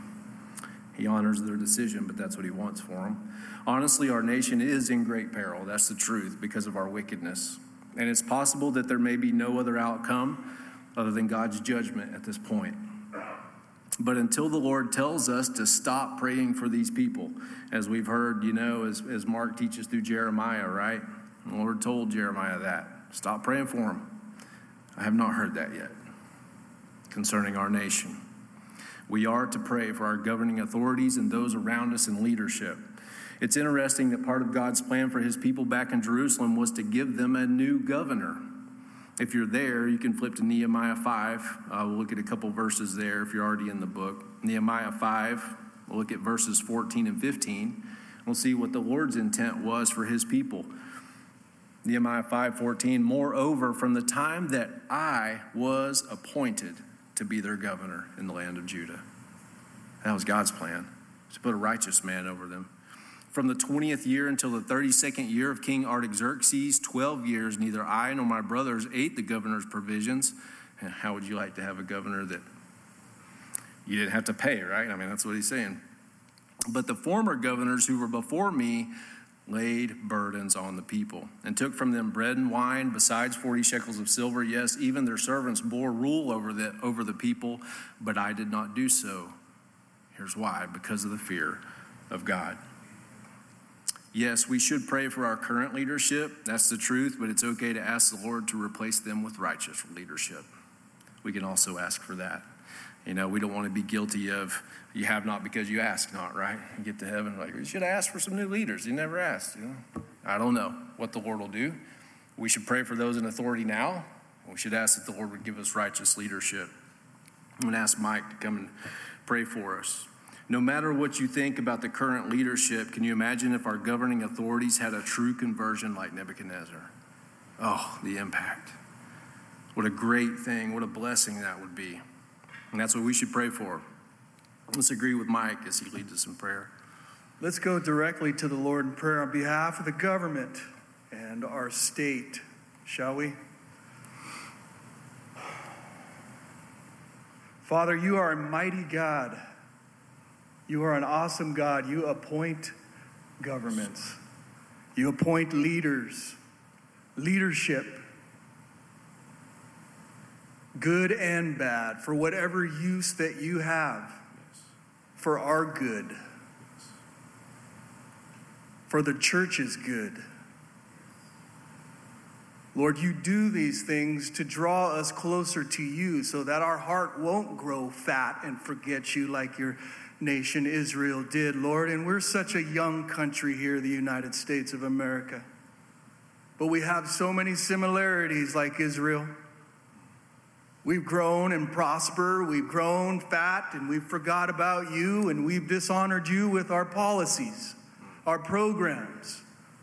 He honors their decision, but that's what he wants for them. Honestly, our nation is in great peril. That's the truth, because of our wickedness. And it's possible that there may be no other outcome other than God's judgment at this point. But until the Lord tells us to stop praying for these people, as we've heard, as Mark teaches through Jeremiah, right? The Lord told Jeremiah that. Stop praying for them. I have not heard that yet concerning our nation. We are to pray for our governing authorities and those around us in leadership. It's interesting that part of God's plan for his people back in Jerusalem was to give them a new governor. If you're there, you can flip to Nehemiah 5. We'll look at a couple verses there if you're already in the book. Nehemiah 5, we'll look at verses 14 and 15. We'll see what the Lord's intent was for his people. Nehemiah 5:14, moreover, from the time that I was appointed to be their governor in the land of Judah. That was God's plan, to put a righteous man over them. From the 20th year until the 32nd year of King Artaxerxes, 12 years, neither I nor my brothers ate the governor's provisions. And how would you like to have a governor that you didn't have to pay, right? I mean, that's what he's saying. But the former governors who were before me laid burdens on the people and took from them bread and wine, besides 40 shekels of silver. Yes, even their servants bore rule over the people, but I did not do so. Here's why: because of the fear of God. Yes, we should pray for our current leadership. That's the truth, but it's okay to ask the Lord to replace them with righteous leadership. We can also ask for that. We don't want to be guilty of you have not because you ask not, right? You get to heaven, like, you should have asked for some new leaders. You never asked, I don't know what the Lord will do. We should pray for those in authority now. We should ask that the Lord would give us righteous leadership. I'm going to ask Mike to come and pray for us. No matter what you think about the current leadership, can you imagine if our governing authorities had a true conversion like Nebuchadnezzar? Oh, the impact. What a great thing, what a blessing that would be. And that's what we should pray for. Let's agree with Mike as he leads us in prayer. Let's go directly to the Lord in prayer on behalf of the government and our state, shall we? Father, you are a mighty God. You are an awesome God. You appoint governments. You appoint leaders, leadership, good and bad, for whatever use that you have, for our good, for the church's good. Lord, you do these things to draw us closer to you so that our heart won't grow fat and forget you like your nation Israel did, Lord. And we're such a young country here, the United States of America. But we have so many similarities like Israel. We've grown and prospered, we've grown fat, and we've forgot about you, and we've dishonored you with our policies, our programs.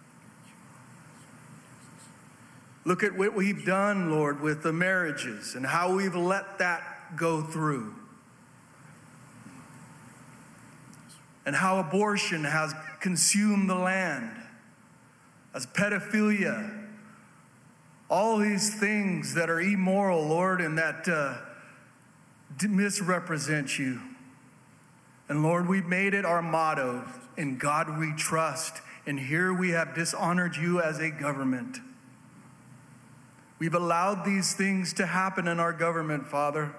Look at what we've done, Lord, with the marriages and how we've let that go through. And how abortion has consumed the land, as pedophilia, all these things that are immoral, Lord, and that misrepresent you. And Lord, we've made it our motto, in God we trust, and here we have dishonored you as a government. We've allowed these things to happen in our government, Father.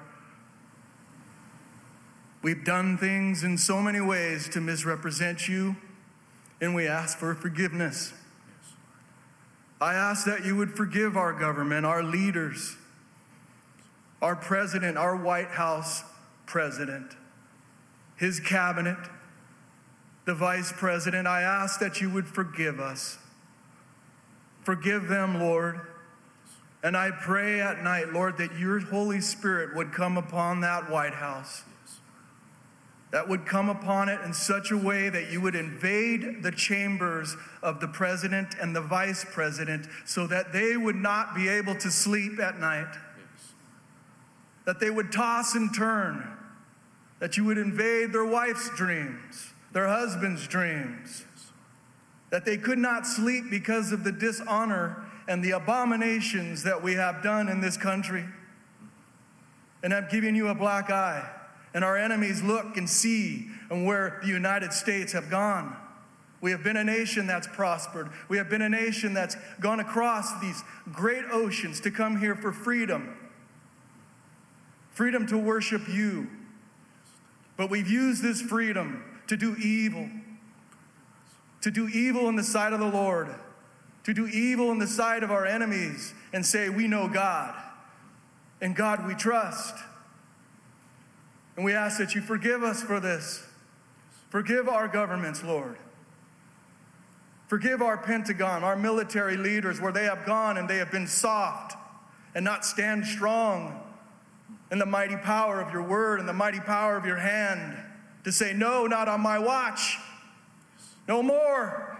We've done things in so many ways to misrepresent you, and we ask for forgiveness. I ask that you would forgive our government, our leaders, our president, our White House president, his cabinet, the vice president. I ask that you would forgive us. Forgive them, Lord. And I pray at night, Lord, that your Holy Spirit would come upon that White House. That would come upon it in such a way that you would invade the chambers of the president and the vice president so that they would not be able to sleep at night. That they would toss and turn. That you would invade their wife's dreams, their husband's dreams. That they could not sleep because of the dishonor and the abominations that we have done in this country. And I'm giving you a black eye. And our enemies look and see and where the United States have gone. We have been a nation that's prospered. We have been a nation that's gone across these great oceans to come here for freedom. Freedom to worship you. But we've used this freedom to do evil. To do evil in the sight of the Lord. To do evil in the sight of our enemies and say, we know God. And God we trust. And we ask that you forgive us for this. Forgive our governments, Lord. Forgive our Pentagon, our military leaders, where they have gone and they have been soft and not stand strong in the mighty power of your word and the mighty power of your hand to say, no, not on my watch. No more.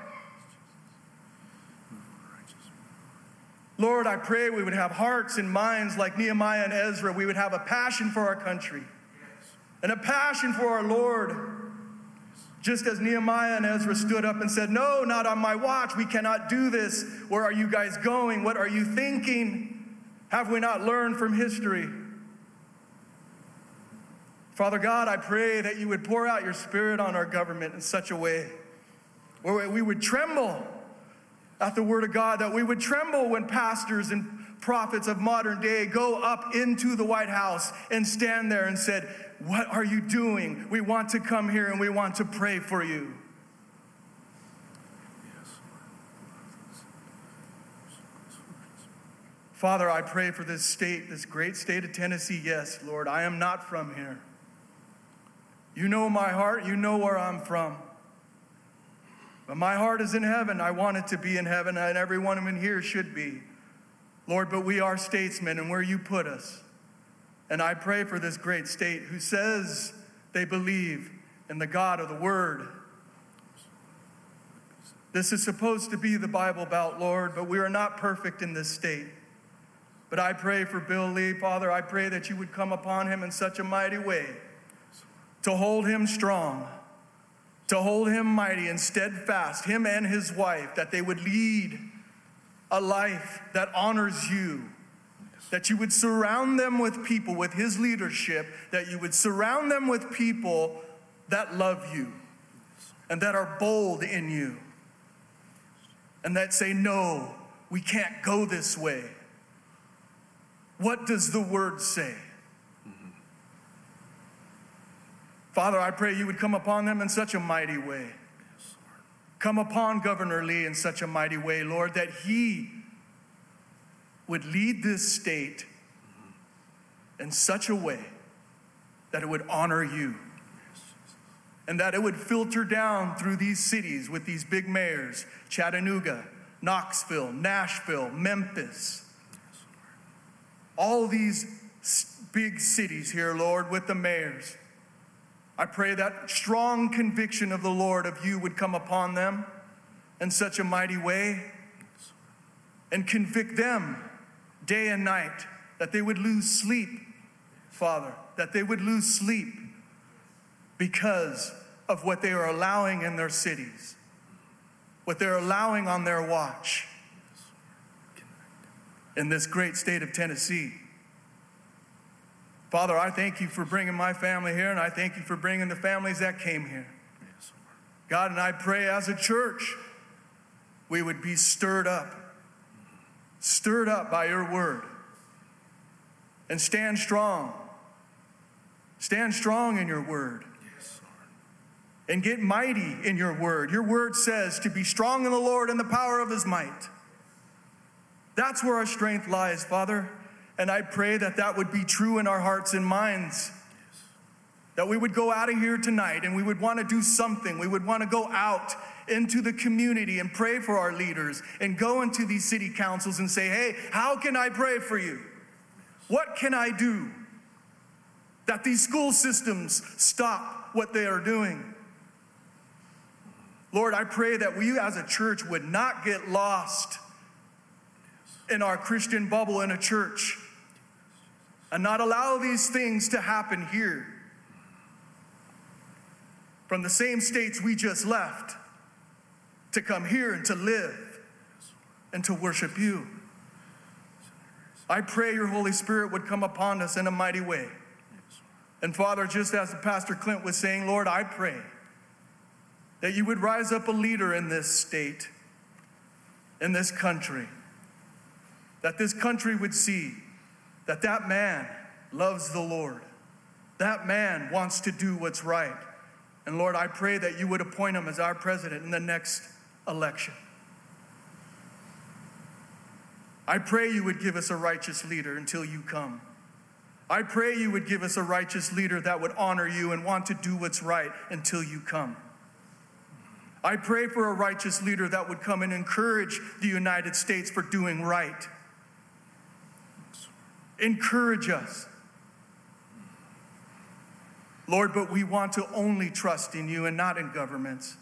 Lord, I pray we would have hearts and minds like Nehemiah and Ezra. We would have a passion for our country. And a passion for our Lord. Just as Nehemiah and Ezra stood up and said, no, not on my watch. We cannot do this. Where are you guys going? What are you thinking? Have we not learned from history? Father God, I pray that you would pour out your Spirit on our government in such a way where we would tremble at the word of God, that we would tremble when pastors and prophets of modern day go up into the White House and stand there and said, what are you doing? We want to come here and we want to pray for you. Father, I pray for this state, this great state of Tennessee. Yes, Lord, I am not from here. You know my heart. You know where I'm from. But my heart is in heaven. I want it to be in heaven, and every one of them in here should be. Lord, but we are statesmen, and where you put us. And I pray for this great state who says they believe in the God of the Word. This is supposed to be the Bible Belt, Lord, but we are not perfect in this state. But I pray for Bill Lee, Father. I pray that you would come upon him in such a mighty way to hold him strong, to hold him mighty and steadfast, him and his wife, that they would lead a life that honors you, that you would surround them with people, with his leadership, that you would surround them with people that love you and that are bold in you and that say, no, we can't go this way. What does the word say? Father, I pray you would come upon them in such a mighty way. Come upon Governor Lee in such a mighty way, Lord, that he would lead this state in such a way that it would honor you and that it would filter down through these cities with these big mayors, Chattanooga, Knoxville, Nashville, Memphis, all these big cities here, Lord, with the mayors. I pray that strong conviction of the Lord of you would come upon them in such a mighty way and convict them day and night, that they would lose sleep, Father, that they would lose sleep because of what they are allowing in their cities, what they're allowing on their watch in this great state of Tennessee. Father, I thank you for bringing my family here, and I thank you for bringing the families that came here. God, and I pray as a church, we would be stirred up by your word, and stand strong. Stand strong in your word. And get mighty in your word. Your word says to be strong in the Lord and the power of his might. That's where our strength lies, Father. And I pray that that would be true in our hearts and minds. That we would go out of here tonight and we would want to do something. We would want to go out into the community and pray for our leaders and go into these city councils and say, hey, how can I pray for you? What can I do that these school systems stop what they are doing? Lord, I pray that we as a church would not get lost in our Christian bubble in a church and not allow these things to happen here from the same states we just left to come here and to live and to worship you. I pray your Holy Spirit would come upon us in a mighty way. And Father, just as Pastor Clint was saying, Lord, I pray that you would rise up a leader in this state, in this country, that this country would see that that man loves the Lord. That man wants to do what's right. And Lord, I pray that you would appoint him as our president in the next election. I pray you would give us a righteous leader until you come. I pray you would give us a righteous leader that would honor you and want to do what's right until you come. I pray for a righteous leader that would come and encourage the United States for doing right. Encourage us. Lord, but we want to only trust in you and not in governments.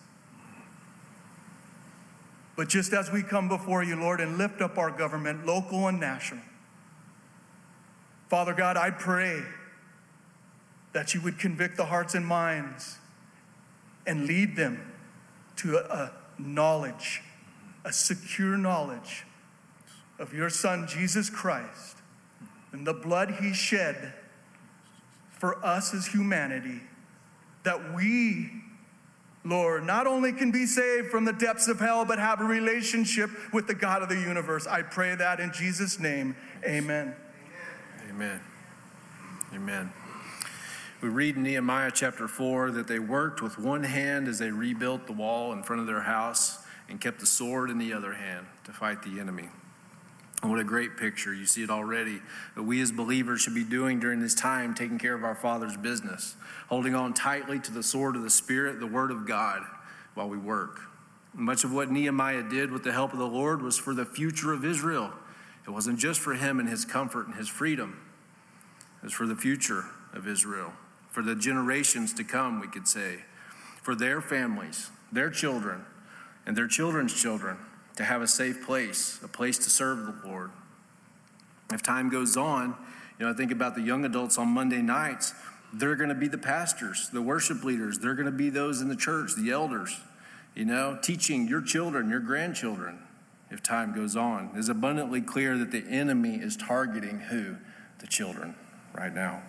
But just as we come before you, Lord, and lift up our government, local and national, Father God, I pray that you would convict the hearts and minds and lead them to a knowledge, a secure knowledge of your Son, Jesus Christ, and the blood he shed for us as humanity, that we, Lord, not only can be saved from the depths of hell, but have a relationship with the God of the universe. I pray that in Jesus' name, amen. Amen. Amen. We read in Nehemiah chapter 4 that they worked with one hand as they rebuilt the wall in front of their house and kept the sword in the other hand to fight the enemy. What a great picture. You see it already. That we as believers should be doing during this time, taking care of our Father's business, holding on tightly to the sword of the Spirit, the Word of God, while we work. Much of what Nehemiah did with the help of the Lord was for the future of Israel. It wasn't just for him and his comfort and his freedom. It was for the future of Israel, for the generations to come, we could say, for their families, their children, and their children's children, to have a safe place, a place to serve the Lord. If time goes on, I think about the young adults on Monday nights. They're going to be the pastors, the worship leaders. They're going to be those in the church, the elders, teaching your children, your grandchildren. If time goes on, it's abundantly clear that the enemy is targeting who? The children right now.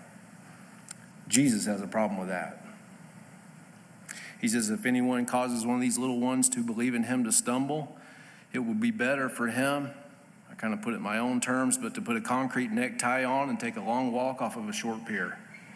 Jesus has a problem with that. He says, if anyone causes one of these little ones to believe in him to stumble, it would be better for him, I kind of put it in my own terms, but to put a concrete necktie on and take a long walk off of a short pier.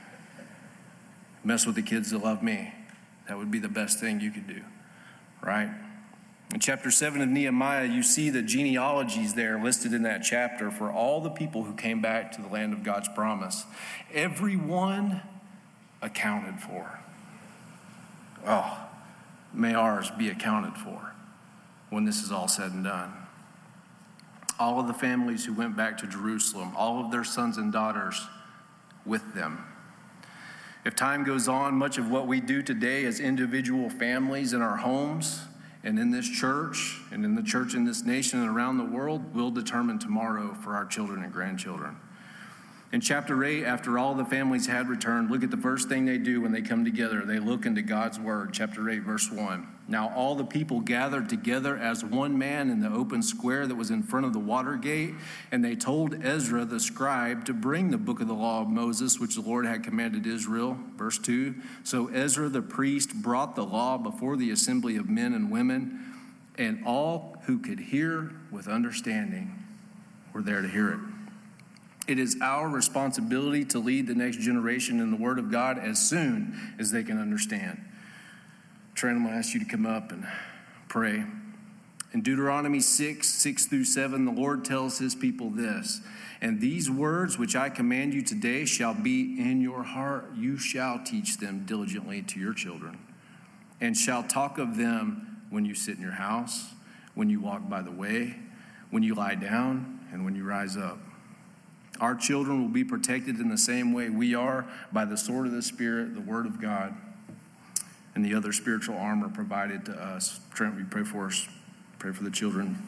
Mess with the kids that love me. That would be the best thing you could do, right? In chapter 7 of Nehemiah, you see the genealogies there listed in that chapter for all the people who came back to the land of God's promise. Everyone accounted for. Oh, may ours be accounted for when this is all said and done. All of the families who went back to Jerusalem, all of their sons and daughters with them. If time goes on, much of what we do today as individual families in our homes and in this church and in the church in this nation and around the world will determine tomorrow for our children and grandchildren. In chapter 8, after all the families had returned, look at the first thing they do when they come together. They look into God's word, chapter 8, verse 1. Now all the people gathered together as one man in the open square that was in front of the water gate, and they told Ezra the scribe to bring the book of the law of Moses, which the Lord had commanded Israel. Verse 2, so Ezra the priest brought the law before the assembly of men and women, and all who could hear with understanding were there to hear it. It is our responsibility to lead the next generation in the Word of God as soon as they can understand. Trent, I'm going to ask you to come up and pray. In Deuteronomy 6 through 7, the Lord tells his people this, and these words which I command you today shall be in your heart. You shall teach them diligently to your children, and shall talk of them when you sit in your house, when you walk by the way, when you lie down, and when you rise up. Our children will be protected in the same way we are by the sword of the Spirit, the Word of God, and the other spiritual armor provided to us. Trent, will you pray for us? Pray for the children.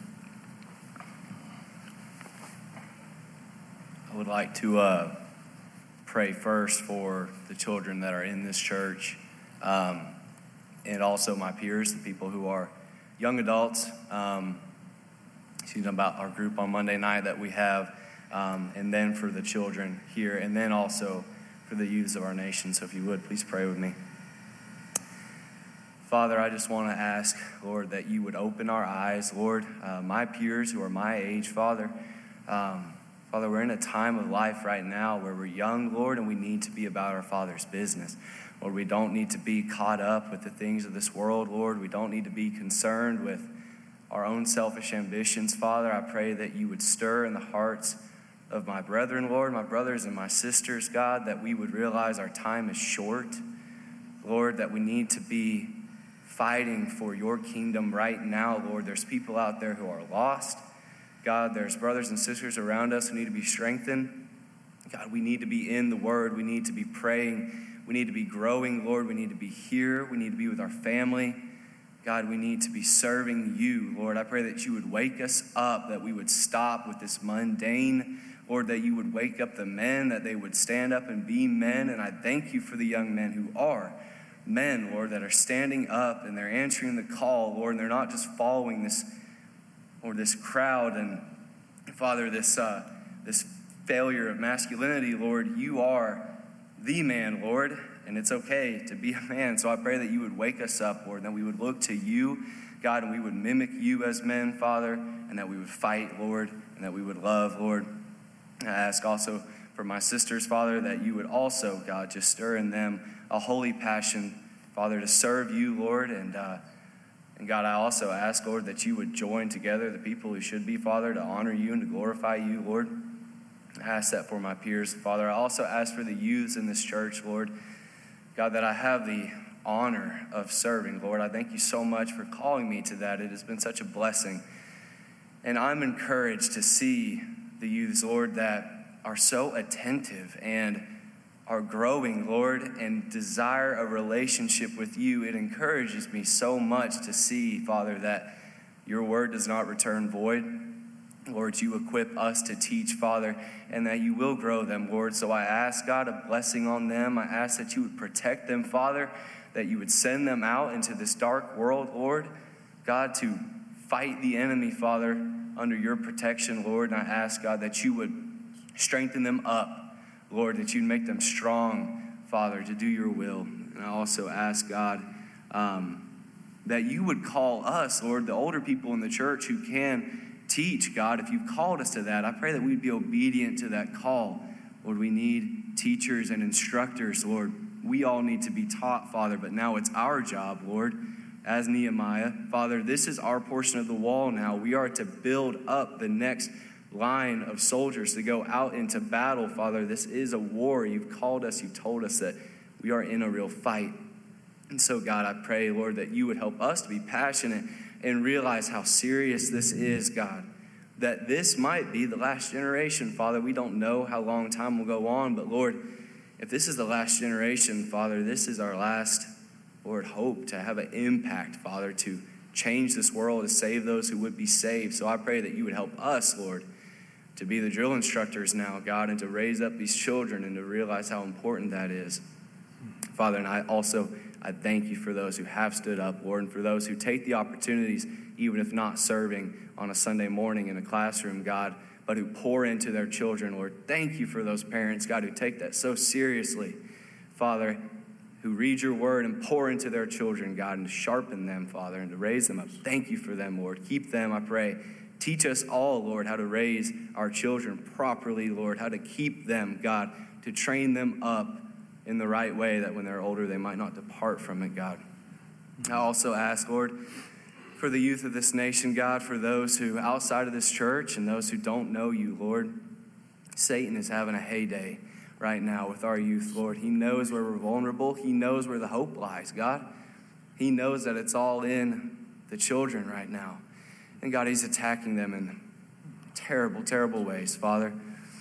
I would like to pray first for the children that are in this church, and also my peers, the people who are young adults. About our group on Monday night that we have. And then for the children here, and then also for the youths of our nation. So if you would, please pray with me. Father, I just want to ask, Lord, that you would open our eyes, Lord, my peers who are my age, Father. Father, we're in a time of life right now where we're young, Lord, and we need to be about our Father's business. Lord, we don't need to be caught up with the things of this world, Lord. We don't need to be concerned with our own selfish ambitions, Father. I pray that you would stir in the hearts of my brethren, Lord, my brothers and my sisters, God, that we would realize our time is short. Lord, that we need to be fighting for your kingdom right now, Lord. There's people out there who are lost. God, there's brothers and sisters around us who need to be strengthened. God, we need to be in the Word. We need to be praying. We need to be growing, Lord. We need to be here. We need to be with our family. God, we need to be serving you, Lord. I pray that you would wake us up, that we would stop with this mundane, Lord, that you would wake up the men, that they would stand up and be men. And I thank you for the young men who are men, Lord, that are standing up and they're answering the call, Lord, and they're not just following this crowd and, Father, this failure of masculinity, Lord. You are the man, Lord, and it's okay to be a man. So I pray that you would wake us up, Lord, and that we would look to you, God, and we would mimic you as men, Father, and that we would fight, Lord, and that we would love, Lord. I ask also for my sisters, Father, that you would also, God, just stir in them a holy passion, Father, to serve you, Lord, and And God, I also ask, Lord, that you would join together the people who should be, Father, to honor you and to glorify you, Lord. I ask that for my peers, Father. I also ask for the youths in this church, Lord. God, that I have the honor of serving, Lord. I thank you so much for calling me to that. It has been such a blessing. And I'm encouraged to see the youths, Lord, that are so attentive and are growing, Lord, and desire a relationship with you. It encourages me so much to see, Father, that your word does not return void. Lord, you equip us to teach, Father, and that you will grow them, Lord. So I ask, God, a blessing on them. I ask that you would protect them, Father, that you would send them out into this dark world, Lord, God, to fight the enemy, Father, under your protection, Lord. And I ask, God, that you would strengthen them up, Lord, that you'd make them strong, Father, to do your will. And I also ask, God, that you would call us, Lord, the older people in the church who can teach, God. If you've called us to that, I pray that we'd be obedient to that call. Lord, we need teachers and instructors, Lord. We all need to be taught, Father, but now it's our job, Lord, as Nehemiah. Father, this is our portion of the wall now. We are to build up the next line of soldiers to go out into battle, Father. This is a war. You've called us. You've told us that we are in a real fight. And so, God, I pray, Lord, that you would help us to be passionate and realize how serious this is, God, that this might be the last generation, Father. We don't know how long time will go on, but Lord, if this is the last generation, Father, this is our last, Lord, hope to have an impact, Father, to change this world, to save those who would be saved. So I pray that you would help us, Lord, to be the drill instructors now, God, and to raise up these children and to realize how important that is. Father, and I thank you for those who have stood up, Lord, and for those who take the opportunities, even if not serving on a Sunday morning in a classroom, God, but who pour into their children, Lord. Thank you for those parents, God, who take that so seriously, Father, who read your word and pour into their children, God, and sharpen them, Father, and to raise them up. Thank you for them, Lord. Keep them, I pray. Teach us all, Lord, how to raise our children properly, Lord, how to keep them, God, to train them up in the right way, that when they're older, they might not depart from it, God. I also ask, Lord, for the youth of this nation, God, for those who outside of this church and those who don't know you, Lord. Satan is having a heyday right now with our youth, Lord. He knows where we're vulnerable. He knows where the hope lies, God. He knows that it's all in the children right now. And God, he's attacking them in terrible, terrible ways, Father.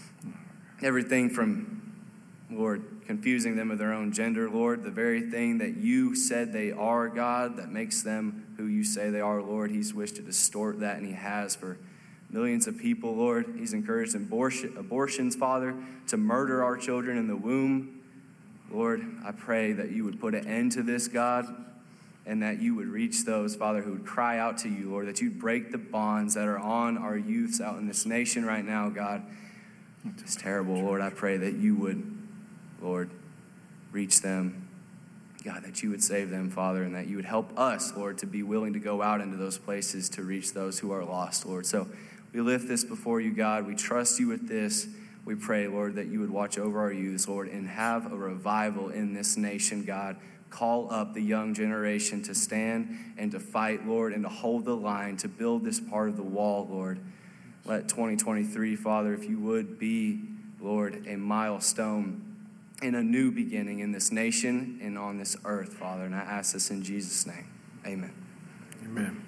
Everything from, Lord, confusing them with their own gender, Lord, the very thing that you said they are, God, that makes them who you say they are, Lord. He's wished to distort that, and he has for millions of people, Lord. He's encouraged abortions, Father, to murder our children in the womb. Lord, I pray that you would put an end to this, God, and that you would reach those, Father, who would cry out to you, Lord, that you'd break the bonds that are on our youths out in this nation right now, God. It's terrible, Lord. I pray that you would, Lord, reach them. God, that you would save them, Father, and that you would help us, Lord, to be willing to go out into those places to reach those who are lost, Lord. So we lift this before you, God. We trust you with this. We pray, Lord, that you would watch over our youths, Lord, and have a revival in this nation, God. Call up the young generation to stand and to fight, Lord, and to hold the line, to build this part of the wall, Lord. Let 2023, Father, if you would be, Lord, a milestone in a new beginning in this nation and on this earth, Father. And I ask this in Jesus' name. Amen. Amen.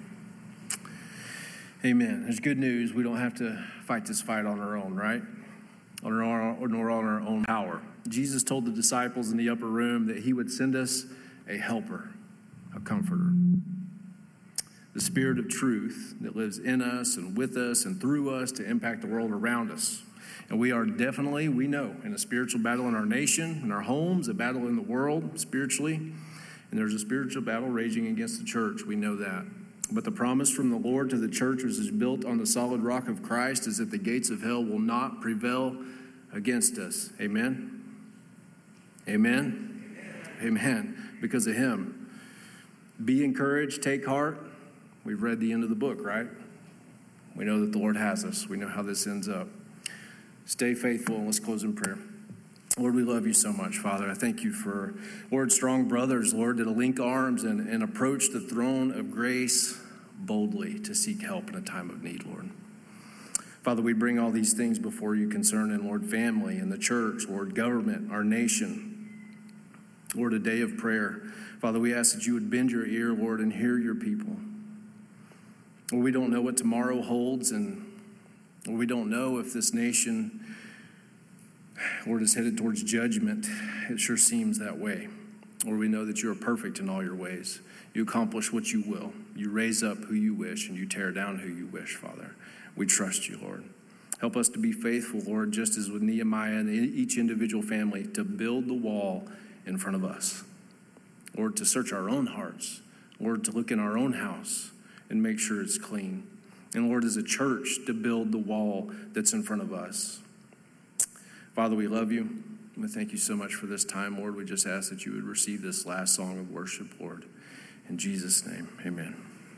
Amen. There's good news. We don't have to fight this fight on our own, right? Nor on our own power. Jesus told the disciples in the upper room that he would send us a helper, a comforter. The Spirit of truth that lives in us and with us and through us to impact the world around us. And we are definitely, we know, in a spiritual battle in our nation, in our homes, a battle in the world spiritually. And there's a spiritual battle raging against the church. We know that. But the promise from the Lord to the church, which is built on the solid rock of Christ, is that the gates of hell will not prevail against us. Amen? Amen? Amen. Because of him. Be encouraged, take heart. We've read the end of the book, right? We know that the Lord has us. We know how this ends up. Stay faithful, and let's close in prayer. Lord, we love you so much, Father. I thank you for, Lord, strong brothers, Lord, that link arms and approach the throne of grace boldly to seek help in a time of need, Lord. Father, we bring all these things before you concerning, Lord, family and the church, Lord, government, our nation. Lord, a day of prayer. Father, we ask that you would bend your ear, Lord, and hear your people. Lord, we don't know what tomorrow holds, and Lord, we don't know if this nation, Lord, is headed towards judgment. It sure seems that way. Lord, we know that you are perfect in all your ways. You accomplish what you will. You raise up who you wish, and you tear down who you wish, Father. We trust you, Lord. Help us to be faithful, Lord, just as with Nehemiah and each individual family, to build the wall in front of us. Lord, to search our own hearts. Lord, to look in our own house and make sure it's clean. And Lord, as a church, to build the wall that's in front of us. Father, we love you. We thank you so much for this time, Lord. We just ask that you would receive this last song of worship, Lord. In Jesus' name, amen.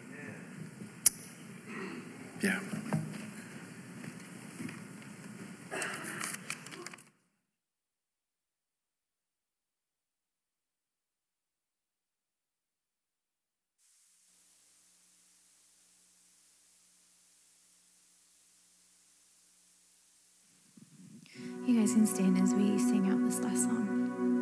Yeah. You guys can stand as we sing out this last song.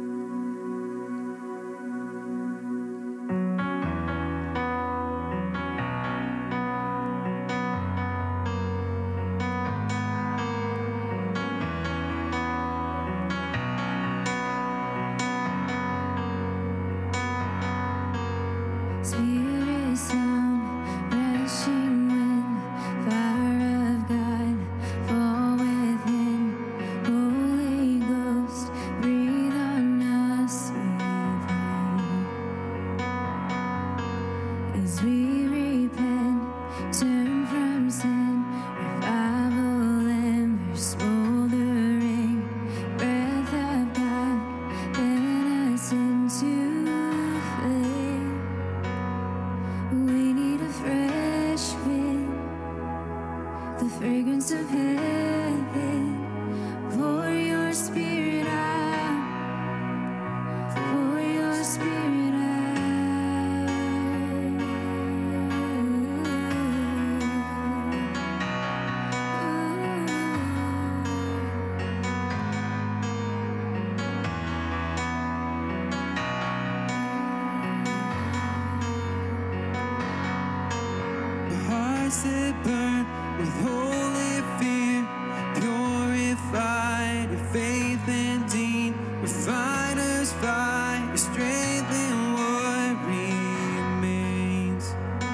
Spirit, sound, rushing wind, fire of God, fall within. Holy Ghost, breathe on us, we pray. As we repent, turn from sin, revival embers smoldering, breath of God, let us into flame. We need a fresh wind, the fragrance of heaven. Pour your spirit out, pour your spirit Hearts that burn with holy fear, purified with faith and deed, refiners fire, strength in what remains.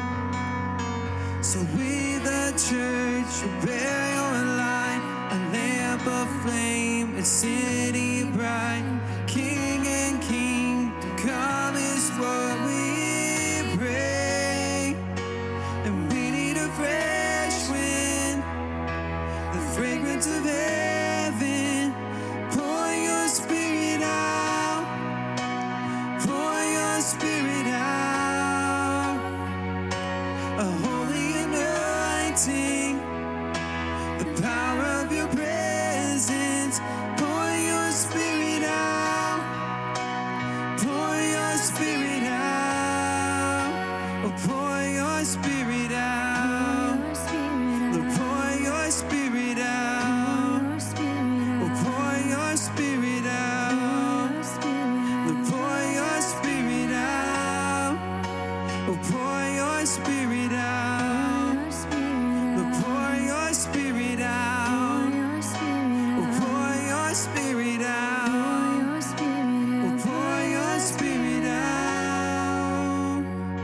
So we the church will bear your light, a lamp of flame, a city bright, King and kingdom come is what we pray. And we need a fresh wind, the fragrance of heaven. Pour your spirit out, pour your spirit out. A holy anointing, the power of your presence. Pour your spirit out, pour your spirit out. Oh, pour your spirit out. Lord, pour your spirit out. Oh, pour your spirit out. Lord, pour your spirit out. Oh, pour your spirit out. Lord, pour your spirit out. Oh, pour your spirit out. Oh, pour your spirit out.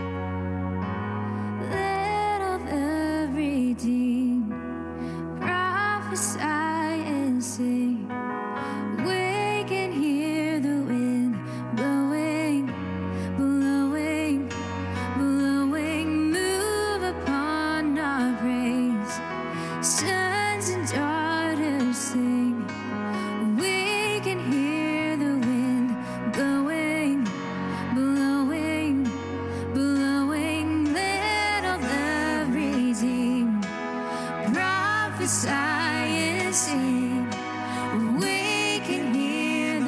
Let all the redeemed prophesy and sing. We can hear the wind blowing, blowing, blowing. Move upon our praise. Sons and daughters sing. We can hear the wind blowing, blowing, blowing. Let all the redeemed prophesy and sing. We can hear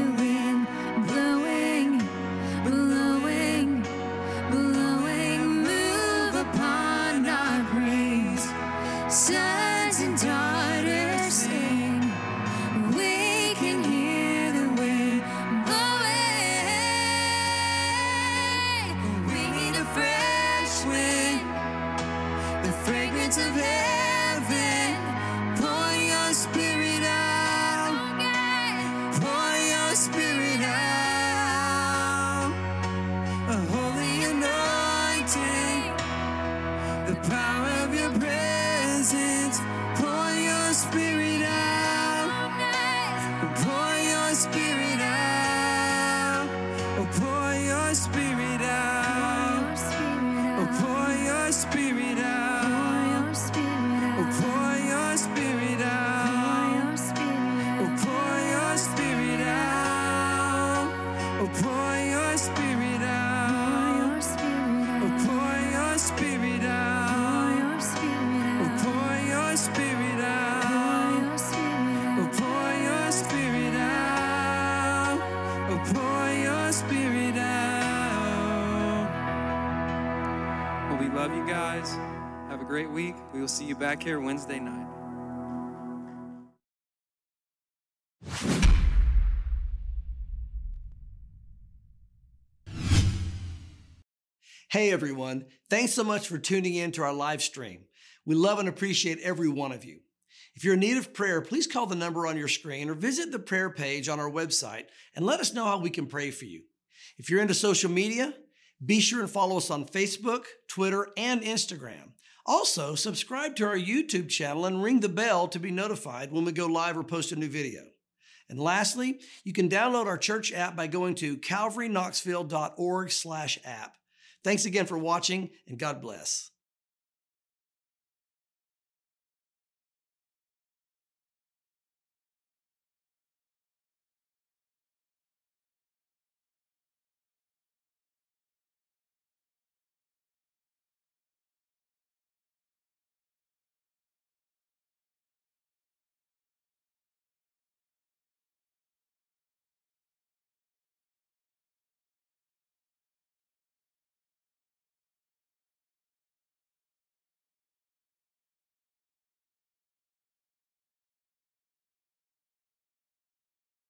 your spirit out. Oh, pour your spirit out. Oh, pour your spirit out. Well, we love you guys. Have a great week. We will see you back here Wednesday night. Hey everyone, thanks so much for tuning in to our live stream. We love and appreciate every one of you. If you're in need of prayer, please call the number on your screen or visit the prayer page on our website and let us know how we can pray for you. If you're into social media, be sure and follow us on Facebook, Twitter, and Instagram. Also, subscribe to our YouTube channel and ring the bell to be notified when we go live or post a new video. And lastly, you can download our church app by going to calvaryknoxville.org/app. Thanks again for watching, and God bless.